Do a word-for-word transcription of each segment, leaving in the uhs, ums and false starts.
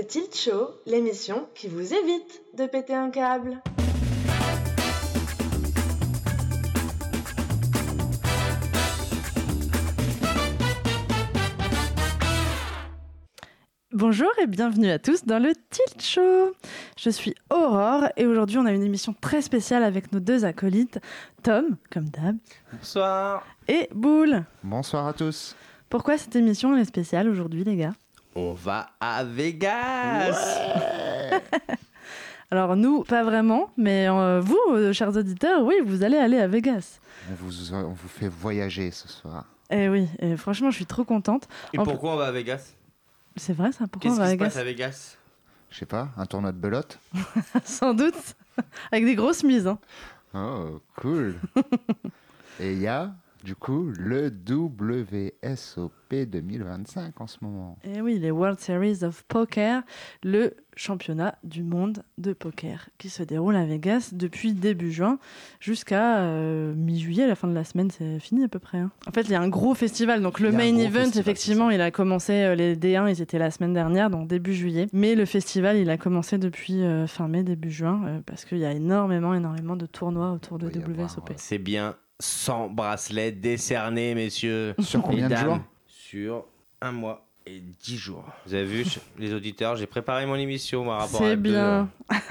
The Tilt Show, l'émission qui vous évite de péter un câble. Bonjour et bienvenue à tous dans le Tilt Show. Je suis Aurore et aujourd'hui on a une émission très spéciale avec nos deux acolytes, Tom, comme d'hab. Bonsoir. Et Boule. Bonsoir à tous. Pourquoi cette émission est spéciale aujourd'hui, les gars ? On va à Vegas. Ouais. Alors nous, pas vraiment, mais euh, vous, euh, chers auditeurs, oui, vous allez aller à Vegas. On vous, on vous fait voyager ce soir. Eh oui, et franchement, je suis trop contente. Et En pourquoi on va à Vegas ? C'est vrai ça, pourquoi Qu'est-ce on va qui à se Vegas ? passe à Vegas ? Je sais pas, un tournoi de belote. Sans doute, avec des grosses mises. Hein. Oh, cool. Et il y a, du coup, le W S O P deux mille vingt-cinq en ce moment. Eh oui, les World Series of Poker, le championnat du monde de poker qui se déroule à Vegas depuis début juin jusqu'à euh, mi-juillet, à la fin de la semaine, c'est fini à peu près. Hein. En fait, il y a un gros festival, donc le Il y a un main gros event, festival, effectivement, il a commencé, euh, les D un, ils étaient la semaine dernière, donc début juillet, mais le festival, il a commencé depuis euh, fin mai, début juin, euh, parce qu'il y a énormément, énormément de tournois autour de Il va y W S O P. avoir, C'est bien cent bracelets décernés, messieurs. Sur combien de Mesdames, jours ? Sur un mois et dix jours. Vous avez vu, les auditeurs, j'ai préparé mon émission par rapport à C'est deux, bien.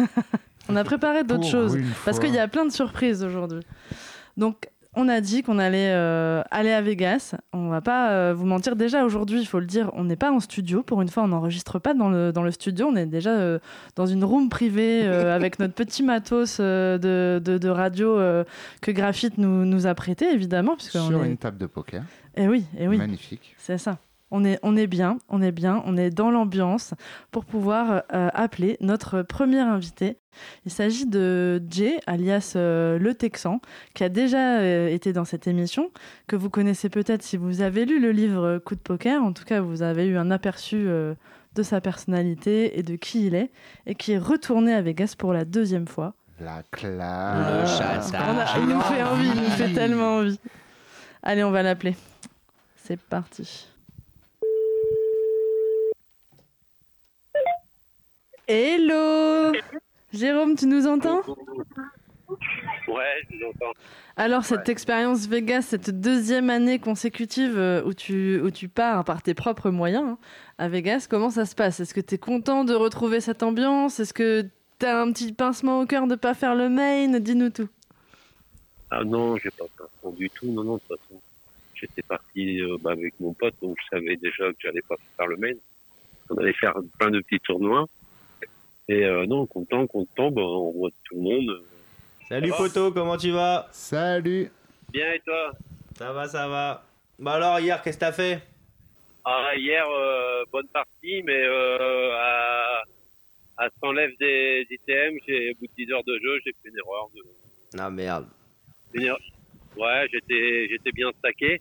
On a préparé d'autres Pour choses, une parce fois. qu'il y a plein de surprises aujourd'hui. Donc, on a dit qu'on allait euh, aller à Vegas. On va pas euh, vous mentir. Déjà, aujourd'hui, il faut le dire, on n'est pas en studio. Pour une fois, on n'enregistre pas dans le, dans le studio. On est déjà euh, dans une room privée euh, avec notre petit matos euh, de, de, de radio euh, que Graphite nous, nous a prêté, évidemment. Puisque Sur on est... une table de poker. Eh oui, eh oui. Magnifique. C'est ça. On est, on est bien, on est bien, on est dans l'ambiance pour pouvoir euh, appeler notre premier invité. Il s'agit de Jay, alias euh, le Texan, qui a déjà euh, été dans cette émission, que vous connaissez peut-être si vous avez lu le livre Coup de poker. En tout cas, vous avez eu un aperçu euh, de sa personnalité et de qui il est, et qui est retourné à Vegas pour la deuxième fois. La Le classe. chassage. On a- il nous fait envie, il nous fait tellement envie. Allez, on va l'appeler. C'est parti. Hello Jérôme, tu nous entends ? Ouais, je vous entends. Alors, cette expérience Vegas, cette deuxième année consécutive euh, où tu, où tu pars par tes propres moyens hein, à Vegas, comment ça se passe ? Est-ce que tu es content de retrouver cette ambiance ? Est-ce que tu as un petit pincement au cœur de ne pas faire le main ? Dis-nous tout. Ah non, j'ai pas peur du tout. Non, non, de toute façon, j'étais parti euh, bah, avec mon pote, donc je savais déjà que j'allais pas faire le main. On allait faire plein de petits tournois. Et euh, non, content, content, bah, on voit tout le monde. Salut Ça va ? Poto, comment tu vas ? Salut. Bien, et toi ? Ça va, ça va. Bah alors, hier, qu'est-ce que t'as fait ? Ah, hier, euh, bonne partie, mais euh, à, à s'enlève des, des I T M, j'ai, au bout de dix heures de jeu, j'ai fait une erreur. De, Ah merde. une erreur. Ouais, j'étais, j'étais bien stacké.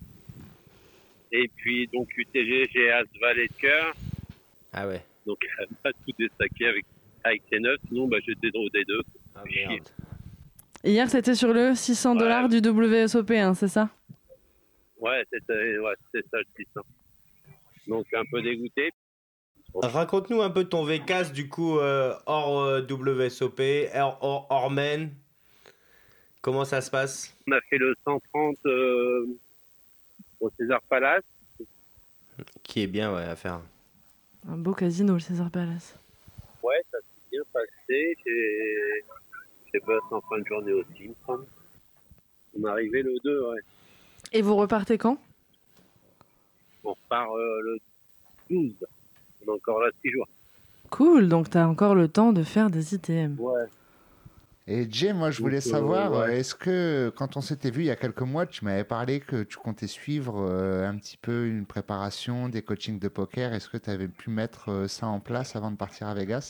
Et puis, donc, U T G, j'ai As Valet de cœur. Ah ouais. Donc, elle m'a tout déstacké avec, avec T neuf. Sinon, bah, j'étais draw D deux. Ah merde. Et hier, c'était sur le six cents dollars Ouais. du W S O P, hein, c'est ça ? Ouais, c'était, ouais, c'était ça le six cents. Donc, un peu dégoûté. Raconte-nous un peu ton Vegas, du coup, euh, hors euh, W S O P, hors, hors, hors main. Comment ça se passe ? On a fait le cent trente euh, au César Palace. Qui est bien, ouais, à faire. Un beau casino, le César Palace. Ouais, ça s'est bien passé. J'ai, j'ai bossé en fin de journée aussi, il me semble. On est arrivé le deux, ouais. Et vous repartez quand ? On repart euh, le douze. On est encore là six jours. Cool, donc t'as encore le temps de faire des I T M. Ouais. Et Jay, moi je voulais Donc, euh, savoir, ouais. est-ce que quand on s'était vu il y a quelques mois, tu m'avais parlé que tu comptais suivre euh, un petit peu une préparation, des coachings de poker. Est-ce que tu avais pu mettre euh, ça en place avant de partir à Vegas ?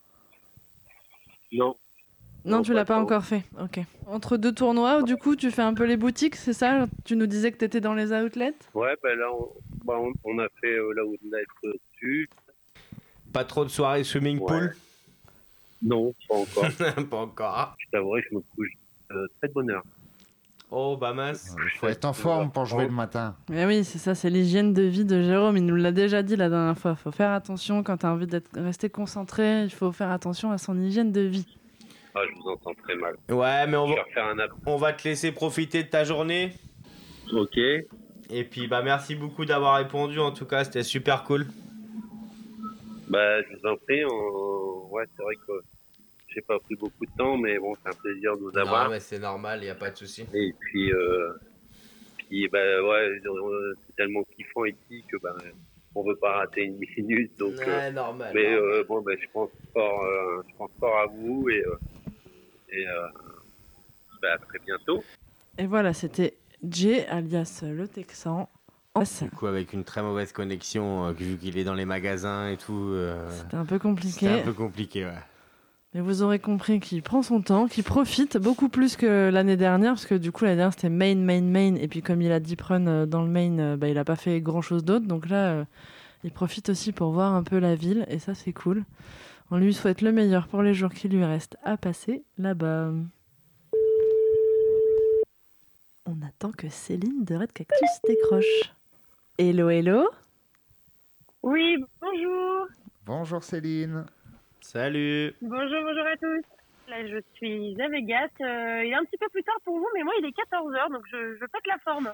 Non. Non, Non, tu pas l'as pas trop. encore fait. Ok. Entre deux tournois, du coup, tu fais un peu les boutiques, c'est ça ? Tu nous disais que t'étais dans les outlets ? Ouais, ben là, on, bah, on, on a fait euh, là où on a dessus. Pas trop de soirées swimming Ouais. pool ? Non, pas encore. Pas encore. Je t'avouerai, je me couche euh, très de bonne heure. Oh, bah mince. Il faut être en forme pour jouer le matin. Mais oui, c'est ça, c'est l'hygiène de vie de Jérôme. Il nous l'a déjà dit la dernière fois. Il faut faire attention quand tu as envie de rester concentré. Il faut faire attention à son hygiène de vie. Ah, je vous entends très mal. Ouais, mais on Je va, vais refaire un app. on va te laisser profiter de ta journée. Ok. Et puis, bah, merci beaucoup d'avoir répondu. En tout cas, c'était super cool. Bah, je vous en prie. On... Ouais, c'est vrai que j'ai pas pris beaucoup de temps, mais bon, c'est un plaisir de vous avoir. Non, mais c'est normal, il n'y a pas de souci. Et puis, euh... puis bah, ouais, c'est tellement kiffant ici que bah, on veut pas rater une minute. Donc, Ouais, euh... normal. mais normal. euh, bon, bah, je pense fort, euh... je pense fort à vous et, euh... et euh... bah, à très bientôt. Et voilà, c'était Jay, alias le Texan. Du coup, avec une très mauvaise connexion, euh, vu qu'il est dans les magasins et tout, euh, C'était un peu compliqué. c'était un peu compliqué, ouais. Mais vous aurez compris qu'il prend son temps, qu'il profite beaucoup plus que l'année dernière, parce que du coup, l'année dernière, c'était main, main, main. Et puis, comme il a deep run dans le main, bah, il n'a pas fait grand-chose d'autre. Donc là, euh, il profite aussi pour voir un peu la ville. Et ça, c'est cool. On lui souhaite le meilleur pour les jours qui lui restent à passer là-bas. On attend que Céline de Red Cactus décroche. Hello, hello. Oui, bonjour. Bonjour Céline. Salut. Bonjour, bonjour à tous. Là, je suis à Vegas. Euh, il est un petit peu plus tard pour vous, mais moi, il est quatorze heures, donc je, je pète la forme.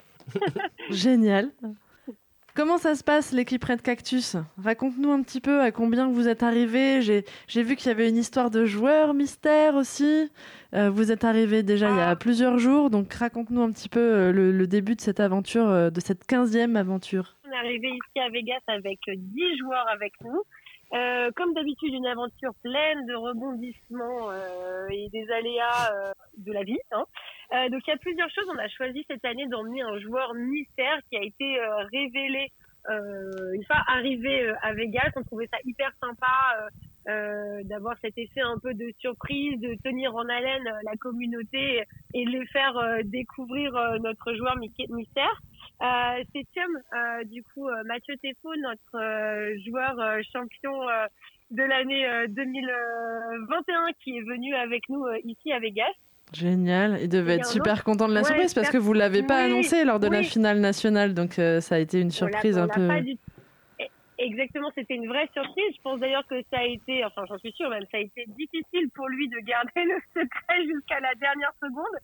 Génial. Comment ça se passe, l'équipe Red Cactus ? Raconte-nous un petit peu à combien vous êtes arrivés. J'ai, j'ai vu qu'il y avait une histoire de joueur mystère aussi. Euh, vous êtes arrivés déjà il y a plusieurs jours, donc raconte-nous un petit peu euh, le, le début de cette aventure, euh, de cette quinzième aventure. On est arrivé ici à Vegas avec dix joueurs avec nous. Euh, comme d'habitude, une aventure pleine de rebondissements euh, et des aléas euh, de la vie. Hein. Euh, donc il y a plusieurs choses. On a choisi cette année d'emmener un joueur mystère qui a été euh, révélé euh, une fois arrivé euh, à Vegas. On trouvait ça hyper sympa euh, euh, d'avoir cet effet un peu de surprise, de tenir en haleine euh, la communauté et de les faire euh, découvrir euh, notre joueur mystère. Euh, c'est Thium, euh, du coup, euh, Mathieu Tefo, notre euh, joueur euh, champion euh, de l'année euh, deux mille vingt et un qui est venu avec nous euh, ici à Vegas. Génial, il devait Et être un super autre... content de la ouais, surprise parce super... que vous ne l'avez pas oui, annoncé lors de oui. la finale nationale, donc euh, ça a été une surprise on l'a, un on peu... Pas du... Exactement, c'était une vraie surprise. Je pense d'ailleurs que ça a été, enfin j'en suis sûre même, ça a été difficile pour lui de garder le secret jusqu'à la dernière seconde.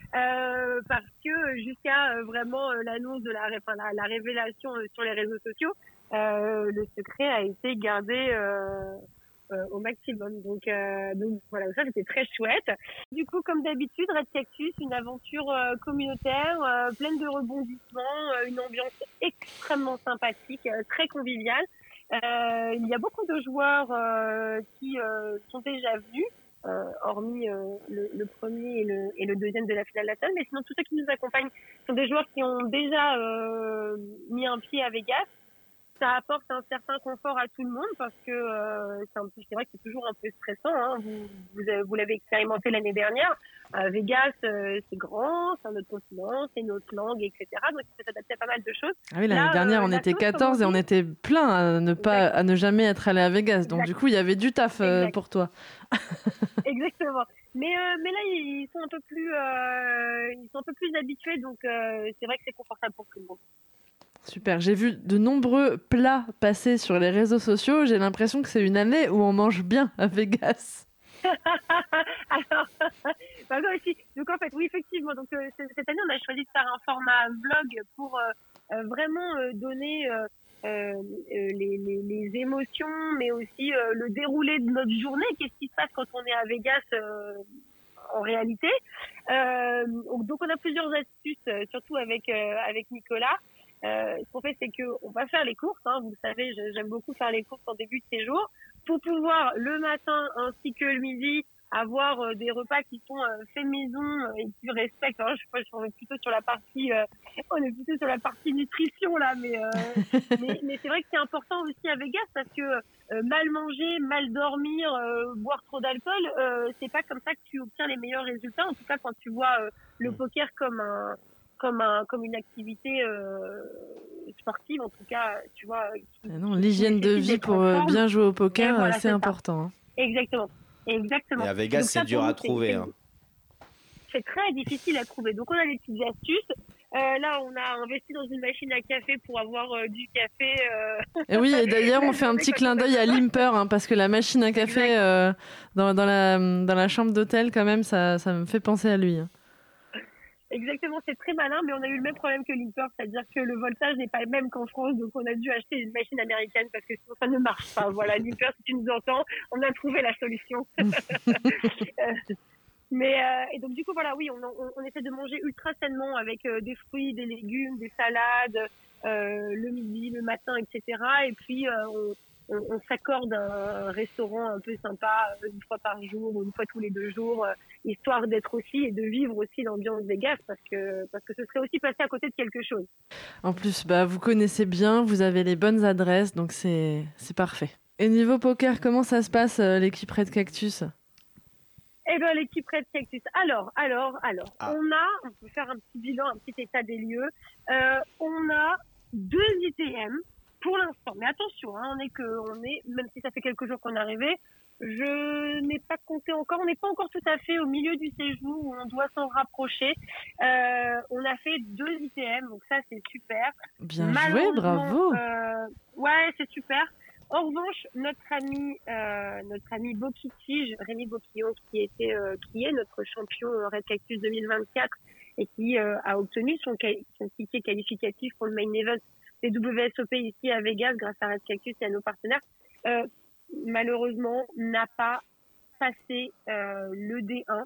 Euh, parce que jusqu'à euh, vraiment euh, l'annonce de la, enfin, la, la révélation euh, sur les réseaux sociaux, euh, le secret a été gardé euh, euh, au maximum. Donc, euh, donc voilà, ça c'était très chouette. Du coup, comme d'habitude, Red Cactus, une aventure euh, communautaire, euh, pleine de rebondissements, euh, une ambiance extrêmement sympathique, euh, très conviviale. Euh, il y a beaucoup de joueurs euh, qui euh, sont déjà venus. Euh, hormis euh, le, le premier et le, et le deuxième de la finale nationale, mais sinon tous ceux qui nous accompagnent sont des joueurs qui ont déjà euh, mis un pied à Vegas. Ça apporte un certain confort à tout le monde parce que euh, c'est, un peu, c'est vrai que c'est toujours un peu stressant. Hein. Vous, vous, avez, vous l'avez expérimenté l'année dernière. Euh, Vegas, euh, c'est grand, c'est un autre continent, c'est une autre langue, et cetera. Donc il faut s'adapter à pas mal de choses. Ah oui, l'année Là, dernière, euh, on était quatorze et on était plein à ne pas, à ne jamais être allé à Vegas. Donc exact. Du coup, il y avait du taf euh, pour toi. Exactement. Mais euh, mais là, ils sont un peu plus, euh, ils sont un peu plus habitués, donc euh, c'est vrai que c'est confortable pour tout le monde. Super, j'ai vu de nombreux plats passer sur les réseaux sociaux. J'ai l'impression que c'est une année où on mange bien à Vegas. Alors, bah moi aussi. Donc en fait, oui, effectivement. Donc euh, cette année, on a choisi de faire un format vlog pour euh, euh, vraiment euh, donner euh, euh, les, les, les émotions, mais aussi euh, le déroulé de notre journée. Qu'est-ce qui se passe quand on est à Vegas euh, en réalité. Euh, donc on a plusieurs astuces, surtout avec euh, avec Nicolas. Euh, ce qu'on fait, c'est que on va faire les courses. Hein, vous le savez, j'aime beaucoup faire les courses en début de séjour pour pouvoir le matin ainsi que le midi avoir euh, des repas qui sont euh, faits maison euh, et qui respectent. Alors, je sais pas, on est plutôt sur la partie, euh, on est plutôt sur la partie nutrition là, mais euh, mais, mais c'est vrai que c'est important aussi à Vegas parce que euh, mal manger, mal dormir, euh, boire trop d'alcool, euh, c'est pas comme ça que tu obtiens les meilleurs résultats. En tout cas, quand tu vois euh, le poker comme un comme un comme une activité euh, sportive, en tout cas, tu vois. Qui, non, l'hygiène de vie pour euh, bien jouer au poker, voilà, c'est, c'est important. Hein. Exactement. Exactement. Et à Vegas, donc, c'est ça, dur à trouver. C'est... Hein. c'est très difficile à trouver. Donc on a des petites astuces. Euh, là, on a investi dans une machine à café pour avoir euh, du café. Euh... Et oui, et d'ailleurs, on fait un petit clin d'œil à Limper, hein, parce que la machine à café euh, dans, dans, la, dans la chambre d'hôtel, quand même, ça, ça me fait penser à lui. Hein. Exactement, c'est très malin, mais on a eu le même problème que Limper, c'est-à-dire que le voltage n'est pas le même qu'en France, donc on a dû acheter une machine américaine parce que sinon ça ne marche pas. Voilà, Limper, si tu nous entends, on a trouvé la solution. Mais euh, et donc du coup voilà, oui, on, on, on essaie de manger ultra sainement avec euh, des fruits, des légumes, des salades, euh, le midi, le matin, et cetera. Et puis euh, on, on, on s'accorde un restaurant un peu sympa une fois par jour ou une fois tous les deux jours, euh, histoire d'être aussi et de vivre aussi l'ambiance Vegas parce que parce que ce serait aussi passer à côté de quelque chose. En plus, bah vous connaissez bien, vous avez les bonnes adresses, donc c'est c'est parfait. Et niveau poker, comment ça se passe euh, l'équipe Red Cactus? Eh ben l'équipe Red Cactus. Alors, alors, alors, ah. on a, on peut faire un petit bilan, un petit état des lieux. Euh, on a deux I T M pour l'instant, mais attention, hein, on est que, on est, même si ça fait quelques jours qu'on est arrivé, je n'ai pas compté encore, on n'est pas encore tout à fait au milieu du séjour où on doit s'en rapprocher. Euh, on a fait deux I T M, donc ça c'est super. Bien joué, bravo. Euh, ouais, c'est super. En revanche, notre ami, euh, notre ami Bokitige, Rémi Boquillon, qui était, euh, qui est notre champion Red Cactus deux mille vingt-quatre et qui euh, a obtenu son, son ticket qualificatif pour le main event des W S O P ici à Vegas grâce à Red Cactus et à nos partenaires, euh, malheureusement n'a pas passé euh, le D un.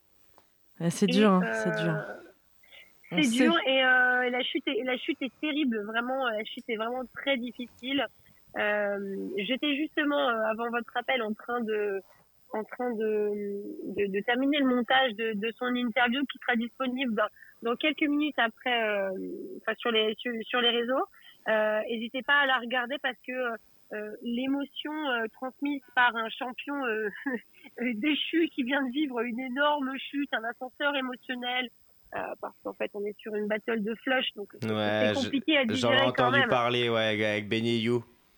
Ah, c'est dur, hein, euh, c'est dur. C'est On dur sait. et euh, la chute est, la chute est terrible, vraiment, la chute est vraiment très difficile. Euh, j'étais justement euh, avant votre appel en train de en train de, de, de terminer le montage de, de son interview qui sera disponible dans, dans quelques minutes après euh, enfin sur les sur, sur les réseaux. Euh, n'hésitez pas à la regarder parce que euh, l'émotion euh, transmise par un champion euh, déchu qui vient de vivre une énorme chute, un ascenseur émotionnel. Euh, parce qu'en fait on est sur une battle de flush, donc ouais, c'est compliqué à digérer j'en ai quand entendu même. parler ouais, avec Benny You.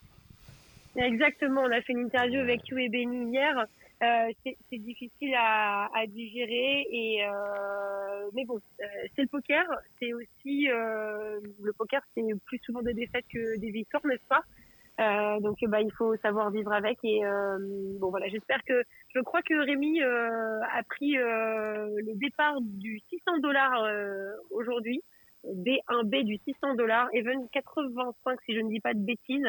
Exactement, on a fait une interview avec You et Benny hier. Euh, c'est, c'est difficile à, à digérer et euh, mais bon, euh, c'est le poker, c'est aussi euh, le poker, c'est plus souvent des défaites que des victoires, n'est-ce pas? Euh, donc bah il faut savoir vivre avec et euh, bon voilà, j'espère que je crois que Rémi euh, a pris euh, le départ du six cents dollars euh, aujourd'hui, D un B du six cents dollars, Even quatre-vingt-cinq si je ne dis pas de bêtises.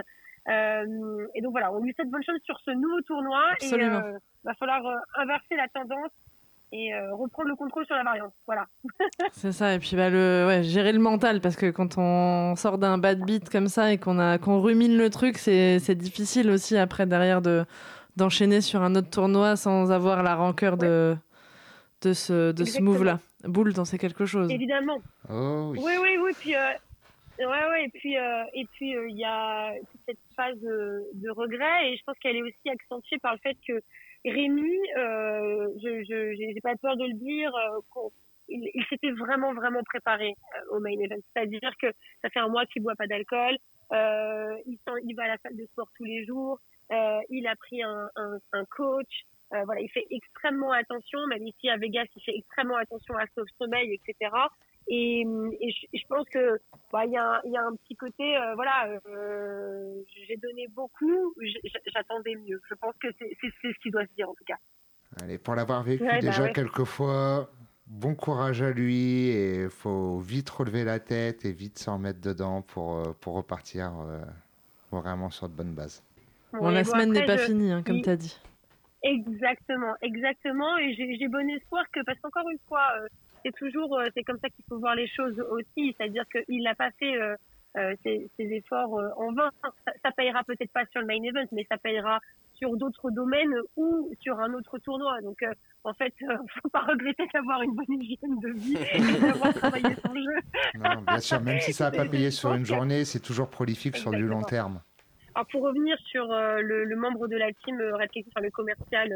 Euh, et donc voilà, on lui souhaite bonne chance sur ce nouveau tournoi. Absolument. Et euh, va falloir euh, inverser la tendance et euh, reprendre le contrôle sur la variante. Voilà. C'est ça, et puis bah, le, ouais, gérer le mental, parce que quand on sort d'un bad beat comme ça et qu'on, a, qu'on rumine le truc, c'est, c'est difficile aussi après derrière de, d'enchaîner sur un autre tournoi sans avoir la rancœur ouais. de, de ce, de ce move-là. Boule, t'en sais quelque chose? Évidemment. Oh, oui. oui, oui, oui, puis... Euh, Ouais, ouais, et puis euh, et puis il euh, y a toute cette phase de, de regret et je pense qu'elle est aussi accentuée par le fait que Rémi, euh, je, je j'ai pas peur de le dire, euh, il, il s'était vraiment vraiment préparé euh, au main event. C'est-à-dire que ça fait un mois qu'il boit pas d'alcool, euh, il, il va à la salle de sport tous les jours, euh, il a pris un, un, un coach. Euh, voilà, il fait extrêmement attention, même ici à Vegas, il fait extrêmement attention à son sommeil, et cetera. Et, et je, je pense que bah il y a il y a un petit côté euh, voilà euh, j'ai donné beaucoup, j'attendais mieux. Je pense que c'est, c'est c'est ce qui doit se dire en tout cas. Allez, pour l'avoir vécu ouais, déjà bah ouais. quelques fois, bon courage à lui et faut vite relever la tête et vite s'en remettre dedans pour pour repartir euh, vraiment sur de bonnes bases. Bon, ouais, la bon, semaine après, n'est pas je... finie hein, comme il... tu as dit. Exactement, exactement et j'ai, j'ai bon espoir que parce qu'encore une fois euh, c'est toujours, c'est comme ça qu'il faut voir les choses aussi, c'est-à-dire qu'il n'a pas fait euh, euh, ses, ses efforts euh, en vain. Ça, ça payera peut-être pas sur le main event, mais ça payera sur d'autres domaines ou sur un autre tournoi. Donc, euh, en fait, euh, faut pas regretter d'avoir une bonne hygiène de vie et d'avoir travaillé son jeu. Non, bien sûr, même si ça n'a pas payé sur une journée, c'est toujours prolifique Exactement. Sur du long terme. Alors, pour revenir sur euh, le, le membre de la team euh, Red Cactus, enfin, le commercial, euh,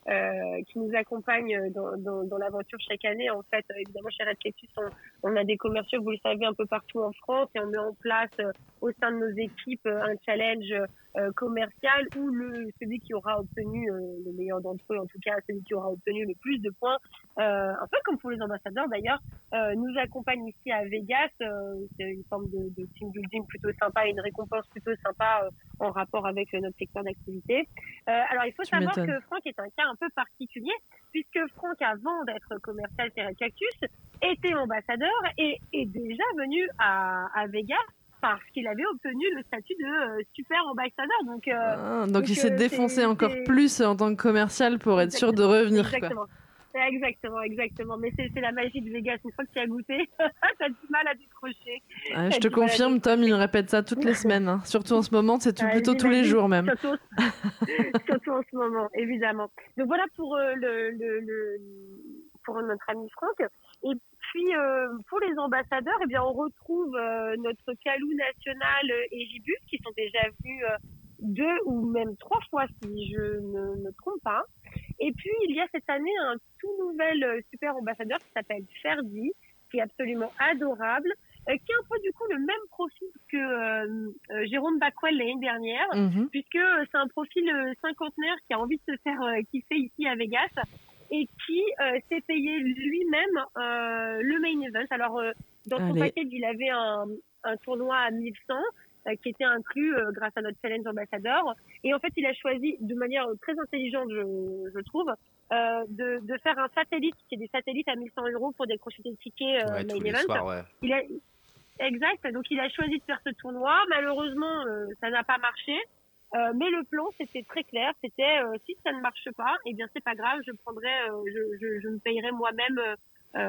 euh, qui nous accompagnent dans, dans, dans l'aventure chaque année. En fait, évidemment, chez Red Cactus, on, on a des commerciaux, vous le savez, un peu partout en France, et on met en place euh, au sein de nos équipes euh, un challenge euh, commercial où le, celui qui aura obtenu, euh, le meilleur d'entre eux, en tout cas, celui qui aura obtenu le plus de points, euh, un peu comme pour les ambassadeurs d'ailleurs, euh, nous accompagne ici à Vegas. Euh, c'est une forme de, de team building plutôt sympa et une récompense plutôt sympa euh, en rapport avec euh, notre secteur d'activité. Euh, alors, il faut Tu savoir m'étonnes. que Franck est un cas un peu particulier, puisque Franck, avant d'être commercial chez Red Cactus, était ambassadeur et est déjà venu à, à Vegas parce qu'il avait obtenu le statut de euh, super ambassadeur. Donc, euh, Ah, donc, donc, il s'est euh, défoncé c'est- encore c'est- plus en tant que commercial pour être sûr de revenir. Quoi. Exactement. Exactement, exactement. Mais c'est, c'est la magie de Vegas. Une fois que tu as goûté, t'as du mal à décrocher. Ah, je T'as te du mal à confirme, Tom, il répète ça toutes les semaines. Hein. Surtout en ce moment, c'est tout, Ouais, plutôt tous les j'imagine. jours même. Surtout, surtout en ce moment, évidemment. Donc voilà pour euh, le, le, le pour notre ami Franck. Et puis euh, pour les ambassadeurs, eh bien on retrouve euh, notre Calou national euh, et Gibus qui sont déjà venus euh, deux ou même trois fois si je ne me trompe pas. Et puis il y a cette année un tout nouvel euh, super ambassadeur qui s'appelle Ferdi, qui est absolument adorable, euh, qui a un peu du coup le même profil que euh, euh, Jérôme Backwell l'année dernière, Mhm. puisque euh, c'est un profil euh, cinquantenaire qui a envie de se faire euh, kiffer ici à Vegas et qui euh, s'est payé lui-même euh, le main event. Alors euh, dans son Allez. package, il avait un, un tournoi à mille cent euh, qui était inclus euh, grâce à notre challenge ambassadeur. Et en fait, il a choisi de manière très intelligente, je, je trouve, euh, de, de faire un satellite, qui est des satellites à mille cent euros pour décrocher des tickets euh, Ouais, main tous les event. soirs, ouais. Il a, exact. Donc, il a choisi de faire ce tournoi. Malheureusement, euh, ça n'a pas marché. Euh, mais le plan, c'était très clair. C'était, euh, si ça ne marche pas, eh bien, c'est pas grave. Je prendrai, euh, je, je, je me payerai moi-même euh,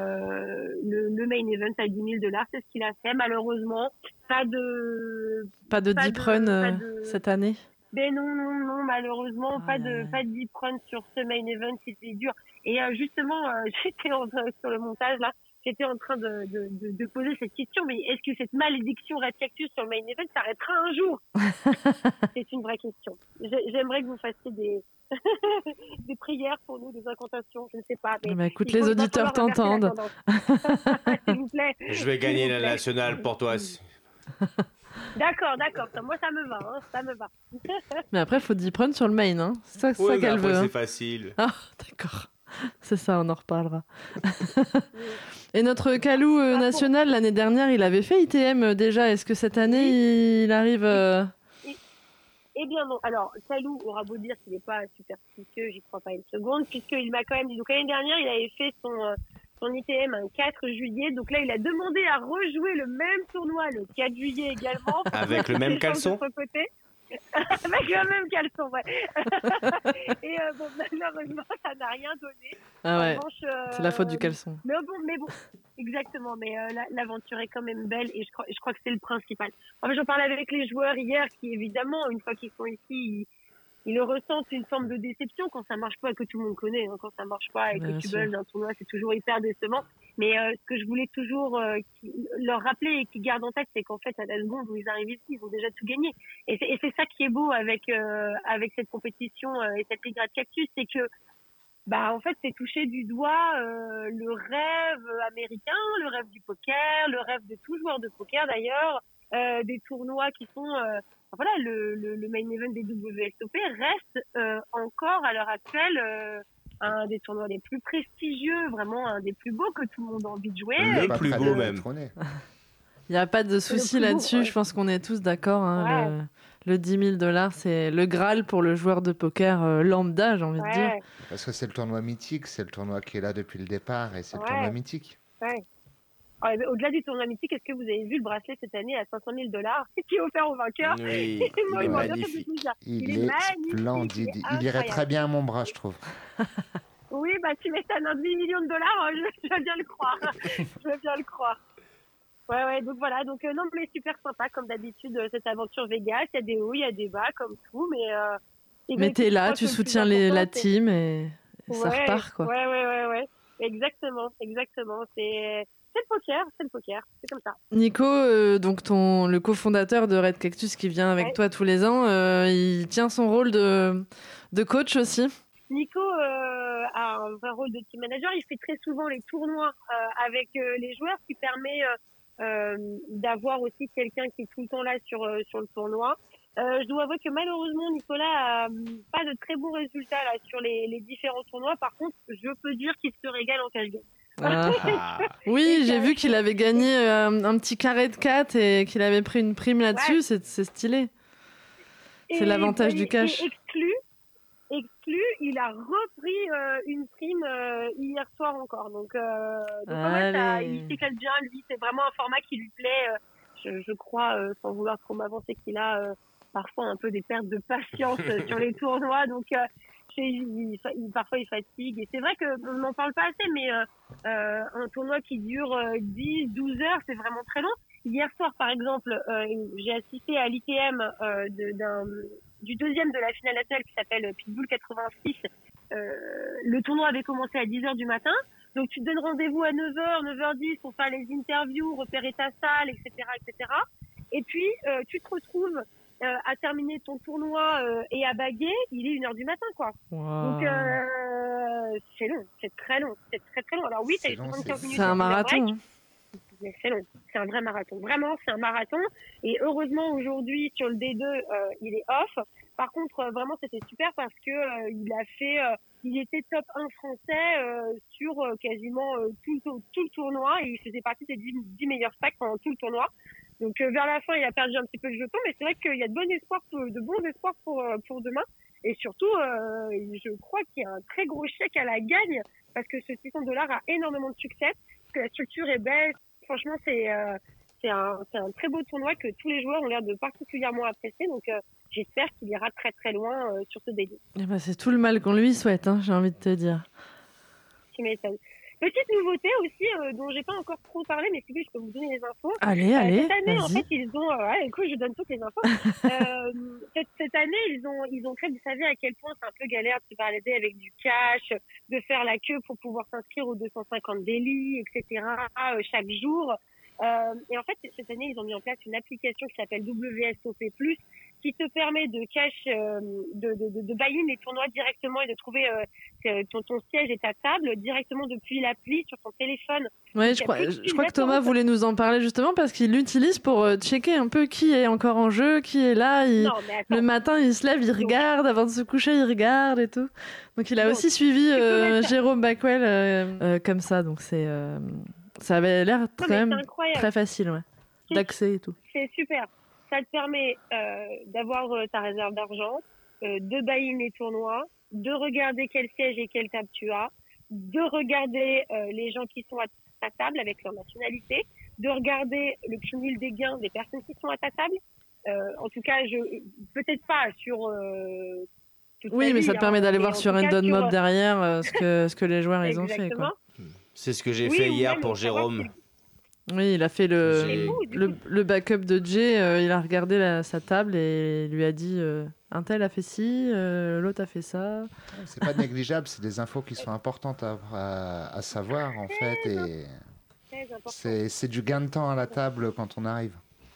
euh, le, le main event à dix mille dollars. C'est ce qu'il a fait. Malheureusement, pas de, Pas de pas deep de- run pas euh, de- cette année. ben non, non, non, malheureusement, Ah pas là de, là. pas de deep run sur ce main event, c'était dur. Et euh, justement, euh, j'étais en train, sur le montage là, j'étais en train de, de, de, de poser cette question, mais est-ce que cette malédiction Red Cactus sur le main event s'arrêtera un jour? C'est une vraie question. J'ai- J'aimerais que vous fassiez des, des prières pour nous, des incantations, je ne sais pas. Mais Bah, écoute, il faut- les il va auditeurs falloir inverser la t'entendent. tendance. S'il vous plaît. Je vais gagner S'il la vous plaît. nationale pour toi. D'accord, d'accord. Ça, moi, ça me va, hein, ça me va. Mais après, il faut deep run sur le main. Hein. C'est ça, c'est Oui, ça mais qu'elle après, veut. c'est hein. facile. Ah, d'accord. C'est ça, on en reparlera. Et notre Calou euh, Ah bon. national, l'année dernière, il avait fait I T M euh, déjà. Est-ce que cette année, il arrive euh, Eh bien non. Alors, Calou aura beau dire qu'il n'est pas superstitieux, j'y crois pas une seconde, puisqu'il m'a quand même dit. Donc l'année dernière, il avait fait son, euh, son I T M un quatre juillet. Donc là, il a demandé à rejouer le même tournoi le quatre juillet également. Avec le même Les chances caleçon de son côté. Avec le même caleçon, ouais. Et euh, bon, malheureusement, ça n'a rien donné. Ah En ouais, revanche, euh, c'est la faute du caleçon. Mais bon, mais bon, exactement. Mais euh, la- l'aventure est quand même belle et je crois, je crois que c'est le principal. En fait, j'en parlais avec les joueurs hier, qui évidemment, une fois qu'ils sont ici, ils, ils le ressentent une forme de déception quand ça marche pas, que tout le monde connaît. Hein, quand ça marche pas et Bien que tu sûr. buzz d'un tournoi, c'est toujours hyper décevant. Mais euh, ce que je voulais toujours euh, qui- leur rappeler et qu'ils gardent en tête, c'est qu'en fait, à la seconde où ils arrivent ici, ils ont déjà tout gagné. Et c'est, et c'est ça qui est beau avec euh, avec cette compétition euh, et cette Ligue Red Cactus, c'est que bah en fait c'est toucher du doigt euh, le rêve américain, le rêve du poker, le rêve de tout joueur de poker d'ailleurs, euh, des tournois qui sont euh, enfin, voilà le, le, le main event des W S O P reste euh, encore à l'heure actuelle euh, un des tournois les plus prestigieux, vraiment un des plus beaux que tout le monde a envie de jouer. Le Pas plus très beau, bien même. détrôné. Il n'y a pas de souci plus beau, là-dessus. ouais. Je pense qu'on est tous d'accord. Hein. Ouais. Le, le dix mille dollars, c'est le Graal pour le joueur de poker euh, lambda, j'ai envie de dire. Ouais, Parce que c'est le tournoi mythique, c'est le tournoi qui est là depuis le départ et c'est le Ouais. tournoi mythique. ouais. Ah, mais au-delà du tournoi mythique, est-ce que vous avez vu le bracelet cette année à cinq cent mille dollars qui est offert au vainqueur? Oui, Moi, il est il m'a bien fait magnifique. plaisir. Il, Il est est, magnifique, splendide. il est Il irait incroyable. très bien à mon bras, je trouve. Oui, bah tu m'étonnes, un dix millions de dollars, euh, je, je veux bien le croire. je veux bien le croire. Ouais, ouais, donc voilà, donc euh, non, mais super sympa, comme d'habitude, euh, cette aventure Vegas. Il y a des hauts, il y a des bas, comme tout, mais... Euh, et Mais donc, t'es je là, crois tu que le plus soutiens les, la important, c'est- team et, et ça Ouais, repart, quoi. Ouais, ouais, ouais, ouais. Exactement, exactement. C'est, c'est le poker, c'est le poker, c'est comme ça. Nico, euh, donc ton, le cofondateur de Red Cactus qui vient avec Ouais. toi tous les ans, euh, il tient son rôle de, de coach aussi. Nico euh, a un vrai rôle de team manager. Il fait très souvent les tournois euh, avec euh, les joueurs, ce qui permet euh, euh, d'avoir aussi quelqu'un qui est tout le temps là sur euh, sur le tournoi. Euh, je dois avouer que malheureusement Nicolas a pas de très bons résultats là sur les, les différents tournois. Par contre, je peux dire qu'il se régale en cash game. Ah. Oui, j'ai vu qu'il avait gagné euh, un petit carré de quatre et qu'il avait pris une prime là-dessus. Ouais. C'est, c'est stylé. C'est et, l'avantage et, du cash. Et exclu, exclu, il a repris euh, une prime euh, hier soir encore. Donc, euh, donc en fait, ça, il s'y cale bien. Lui, c'est vraiment un format qui lui plaît. Euh, je, je crois, euh, sans vouloir trop m'avancer, qu'il a euh, parfois un peu des pertes de patience sur les tournois. Donc, euh, il, il, parfois, il fatigue. Et c'est vrai qu'on n'en parle pas assez, mais euh, euh, un tournoi qui dure euh, dix, douze heures, c'est vraiment très long. Hier soir, par exemple, euh, j'ai assisté à l'I T M euh, de, d'un, du deuxième de la finale nationale qui s'appelle Pitbull quatre-vingt-six. Euh, le tournoi avait commencé à dix heures du matin. Donc, tu te donnes rendez-vous à neuf heures, neuf heures dix pour faire les interviews, repérer ta salle, et cetera, et cetera. Et puis, euh, tu te retrouves euh, à terminer ton tournoi euh, et à baguer. Il est une heure du matin, quoi. Wow. Donc, euh, c'est long. C'est très long. C'est très, très long. Alors, oui, t'as eu soixante-quinze minutes. C'est un marathon. Mais c'est long. C'est un vrai marathon. Vraiment, c'est un marathon. Et heureusement, aujourd'hui, sur le D deux, euh, il est off. Par contre, euh, vraiment, c'était super parce que euh, il a fait, euh, il était top un français euh, sur euh, quasiment euh, tout, tout, tout le tournoi. Et il faisait partie des dix, dix meilleurs stacks pendant tout le tournoi. Donc, euh, vers la fin, il a perdu un petit peu le jeton. Mais c'est vrai qu'il y a de bons espoirs pour, de bons espoirs pour, euh, pour demain. Et surtout, euh, je crois qu'il y a un très gros chèque à la gagne parce que ce six cents dollars a énormément de succès. Parce que la structure est belle. Franchement, c'est, euh, c'est, un, c'est un très beau tournoi que tous les joueurs ont l'air de particulièrement apprécier. Donc, euh, j'espère qu'il ira très très loin euh, sur ce D deux. Eh ben, c'est tout le mal qu'on lui souhaite, hein, j'ai envie de te dire. Tu m'étonnes. Petite nouveauté aussi euh, dont j'ai pas encore trop parlé, mais si je peux vous donner les infos. Allez, euh, allez. Cette année, vas-y. en fait, ils ont. Euh, ouais, écoute, je donne toutes les infos. euh, cette, cette année, ils ont ils ont créé. Vous savez à quel point c'est un peu galère de se balader avec du cash, de faire la queue pour pouvoir s'inscrire aux deux cent cinquante daily, et cetera. Euh, chaque jour. Euh, et en fait, cette année, ils ont mis en place une application qui s'appelle W S O P plus, qui te permet de cash, euh, de, de, de, de buy-in les tournois directement et de trouver euh, ton, ton siège et ta table directement depuis l'appli sur ton téléphone. Oui, je crois, je crois que Thomas voulait nous en parler justement parce qu'il l'utilise pour euh, checker un peu qui est encore en jeu, qui est là. Il, non, le matin, il se lève, il regarde, avant de se coucher, il regarde et tout. Donc, il a donc, aussi suivi euh, Jérôme Backwell euh, euh, comme ça. Donc, c'est... Euh... Ça avait l'air quand même très facile, ouais. D'accès et tout. C'est super. Ça te permet euh, d'avoir euh, ta réserve d'argent, euh, de buy-in les tournois, de regarder quel siège et quelle table tu as, de regarder euh, les gens qui sont à ta table avec leur nationalité, de regarder le cumul des gains des personnes qui sont à ta table. Euh, en tout cas, je peut-être pas sur... Euh, toute oui, mais vie, ça te hein, permet d'aller voir sur Endon Mob sur... derrière euh, ce, que, ce que les joueurs ils ont fait, quoi. C'est ce que j'ai oui, fait hier même, pour Jérôme. Oui, il a fait le, le, le backup de Jay. Euh, il a regardé la, sa table et lui a dit euh, un tel a fait ci, euh, l'autre a fait ça. C'est pas négligeable, c'est des infos qui sont importantes à, à, à savoir en fait. Et c'est, c'est du gain de temps à la table quand on arrive.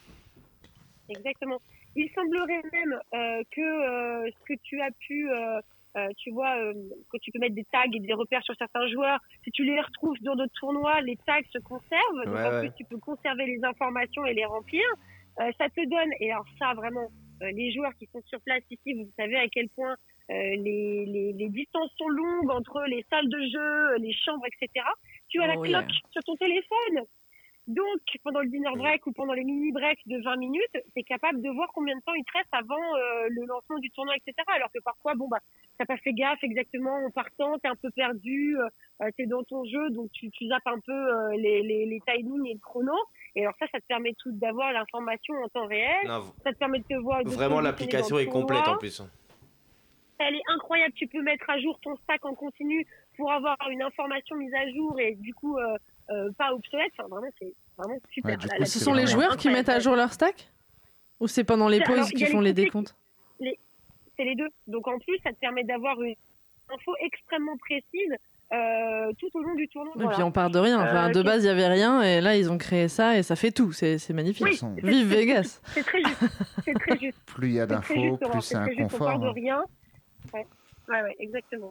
Exactement. Il semblerait même euh, que euh, ce que tu as pu... Euh, Euh, tu vois, euh, que tu peux mettre des tags et des repères sur certains joueurs. Si tu les retrouves dans d'autres tournois, les tags se conservent. Donc ouais, en ouais. plus, tu peux conserver les informations et les remplir. Euh, ça te donne, et alors ça vraiment, euh, les joueurs qui sont sur place ici, vous savez à quel point euh, les, les, les distances sont longues entre les salles de jeu, les chambres, et cetera. Tu as oh, la cloque yeah. sur ton téléphone. Donc, pendant le dinner break ou pendant les mini-breaks de vingt minutes, tu es capable de voir combien de temps il te reste avant euh, le lancement du tournoi, et cetera. Alors que parfois, bon, bah, t'as pas fait gaffe exactement en partant, t'es un peu perdu, euh, t'es dans ton jeu, donc tu, tu zappes un peu euh, les, les, les timings et le chrono. Et alors ça, ça te permet tout d'avoir l'information en temps réel. Non, ça te permet de te voir... De vraiment, l'application est complète en plus. Elle est incroyable. Tu peux mettre à jour ton stack en continu pour avoir une information mise à jour et du coup... Euh, Euh, pas obsolète, enfin, vraiment c'est vraiment super. Ouais, coup, là, ce sont les joueurs qui mettent à jour leur stack ou c'est pendant les pauses qu'ils font les, les décomptes les... C'est les deux. Donc en plus, ça te permet d'avoir une info extrêmement précise euh, tout au long du tournoi. Et voilà. Puis on part de rien. Enfin, euh, de base, il n'y avait rien et là, ils ont créé ça et ça fait tout. C'est, c'est magnifique. Oui, c'est, Vive c'est, Vegas. C'est, c'est très juste. C'est très juste. Plus il y a d'infos, plus c'est un confort. On part de rien. Ouais, ouais, ouais exactement.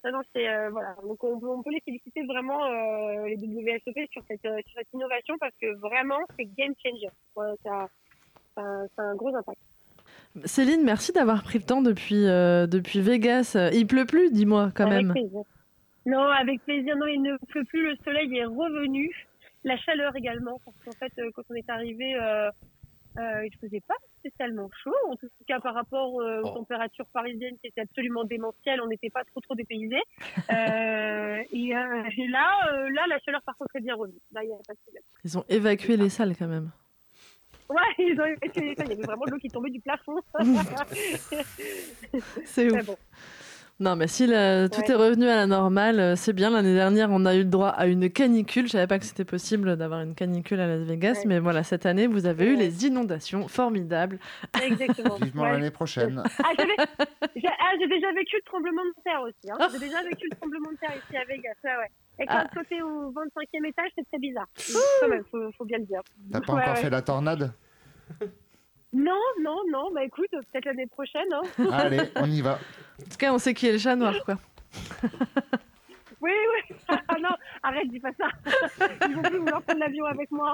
Non, non, c'est, euh, voilà. Donc, on, on peut les féliciter vraiment, euh, les W S O P sur cette, euh, sur cette innovation parce que vraiment, c'est game changer. Ouais, ça, ça, ça a un gros impact. Céline, merci d'avoir pris le temps depuis, euh, depuis Vegas. Il pleut plus, dis-moi, quand avec même. Plaisir. Non, avec plaisir. Non, il ne pleut plus. Le soleil est revenu. La chaleur également. Parce qu'en fait, euh, quand on est arrivé, euh, euh, il faisait pas spécialement chaud. En tout cas, par rapport euh, aux Oh. températures parisiennes qui étaient absolument démentielles, on n'était pas trop, trop dépaysés. Euh, et, euh, et là, euh, là, la chaleur, par contre, est bien revenue. Là, il n'y a pas de problème. Ils ont évacué les salles, quand même. Ouais, ils ont évacué ça. Il y avait vraiment de l'eau qui tombait du plafond. C'est ouf. Très bon. Non, mais si la- tout Ouais. est revenu à la normale, euh, c'est bien. L'année dernière, on a eu le droit à une canicule. Je savais pas que c'était possible d'avoir une canicule à Las Vegas, Ouais. mais voilà, cette année, vous avez eu Ouais. les inondations formidables. Exactement. Vivement Ouais. l'année prochaine. Ah, j'avais, j'ai, ah, j'ai déjà vécu le tremblement de terre aussi. Hein. J'ai déjà vécu le tremblement de terre ici à Vegas. Ouais, ouais. Et quand Ah. sauter au vingt-cinquième étage, c'est très bizarre. Quand même, faut, faut bien le dire. T'as pas Ouais, encore ouais. fait la tornade? Non, non, non. Bah écoute, peut-être l'année prochaine. Hein. Allez, on y va. En tout cas, on sait qui est le chat noir, quoi. Oui, oui. Ah non, arrête, dis pas ça. Ils vont plus vouloir prendre l'avion avec moi.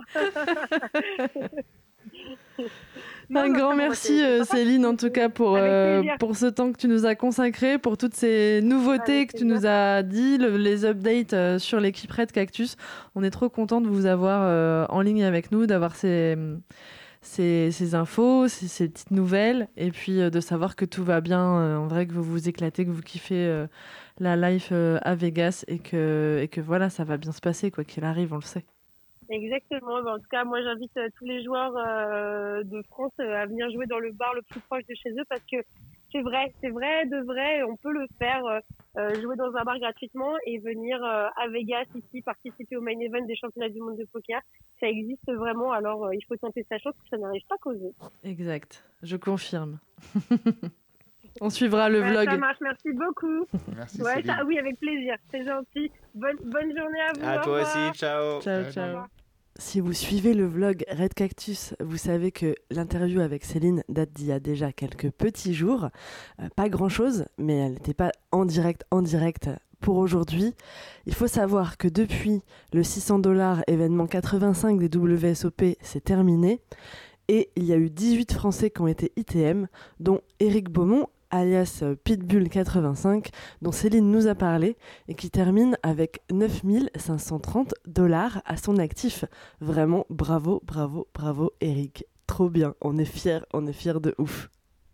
Non, Un non, grand c'est bon, merci, c'est- euh, c'est Céline, en tout cas, pour, Avec euh, plaisir. pour ce temps que tu nous as consacré, pour toutes ces nouveautés Avec que tu nous as dit, le- les updates euh, sur l'équipe Red Cactus. On est trop content de vous avoir euh, en ligne avec nous, d'avoir ces, ces, ces infos, ces, ces petites nouvelles, et puis euh, de savoir que tout va bien, euh, en vrai, que vous vous éclatez, que vous kiffez euh, la life euh, à Vegas, et que, et que voilà, ça va bien se passer, quoi qu'il arrive, on le sait. Exactement. Bah, en tout cas, moi, j'invite euh, tous les joueurs euh, de France euh, à venir jouer dans le bar le plus proche de chez eux parce que c'est vrai, c'est vrai, de vrai, on peut le faire, euh, euh, jouer dans un bar gratuitement et venir euh, à Vegas ici participer au main event des championnats du monde de poker. Ça existe vraiment, alors euh, il faut tenter sa chance, que ça n'arrive pas qu'aux autres. Exact, je confirme. On suivra le Ouais, vlog. ça marche, merci beaucoup. Merci Ouais, Céline. ça, oui, avec plaisir, c'est gentil. Bonne, bonne journée à vous. À au toi revoir. aussi, ciao. Ciao, Salut. ciao. Si vous suivez le vlog Red Cactus, vous savez que l'interview avec Céline date d'il y a déjà quelques petits jours. Euh, pas grand-chose, mais elle n'était pas en direct, en direct pour aujourd'hui. Il faut savoir que depuis le six cents dollars événement quatre-vingt-cinq des W S O P, c'est terminé. Et il y a eu dix-huit Français qui ont été I T M, dont Éric Beaumont, alias Pitbull quatre-vingt-cinq, dont Céline nous a parlé, et qui termine avec neuf mille cinq cent trente dollars à son actif. Vraiment, bravo, bravo, bravo Éric. Trop bien, on est fiers, on est fiers de ouf.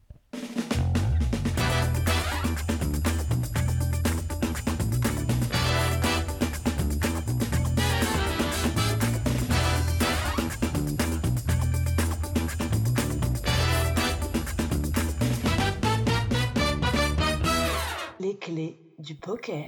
Les clés du poker.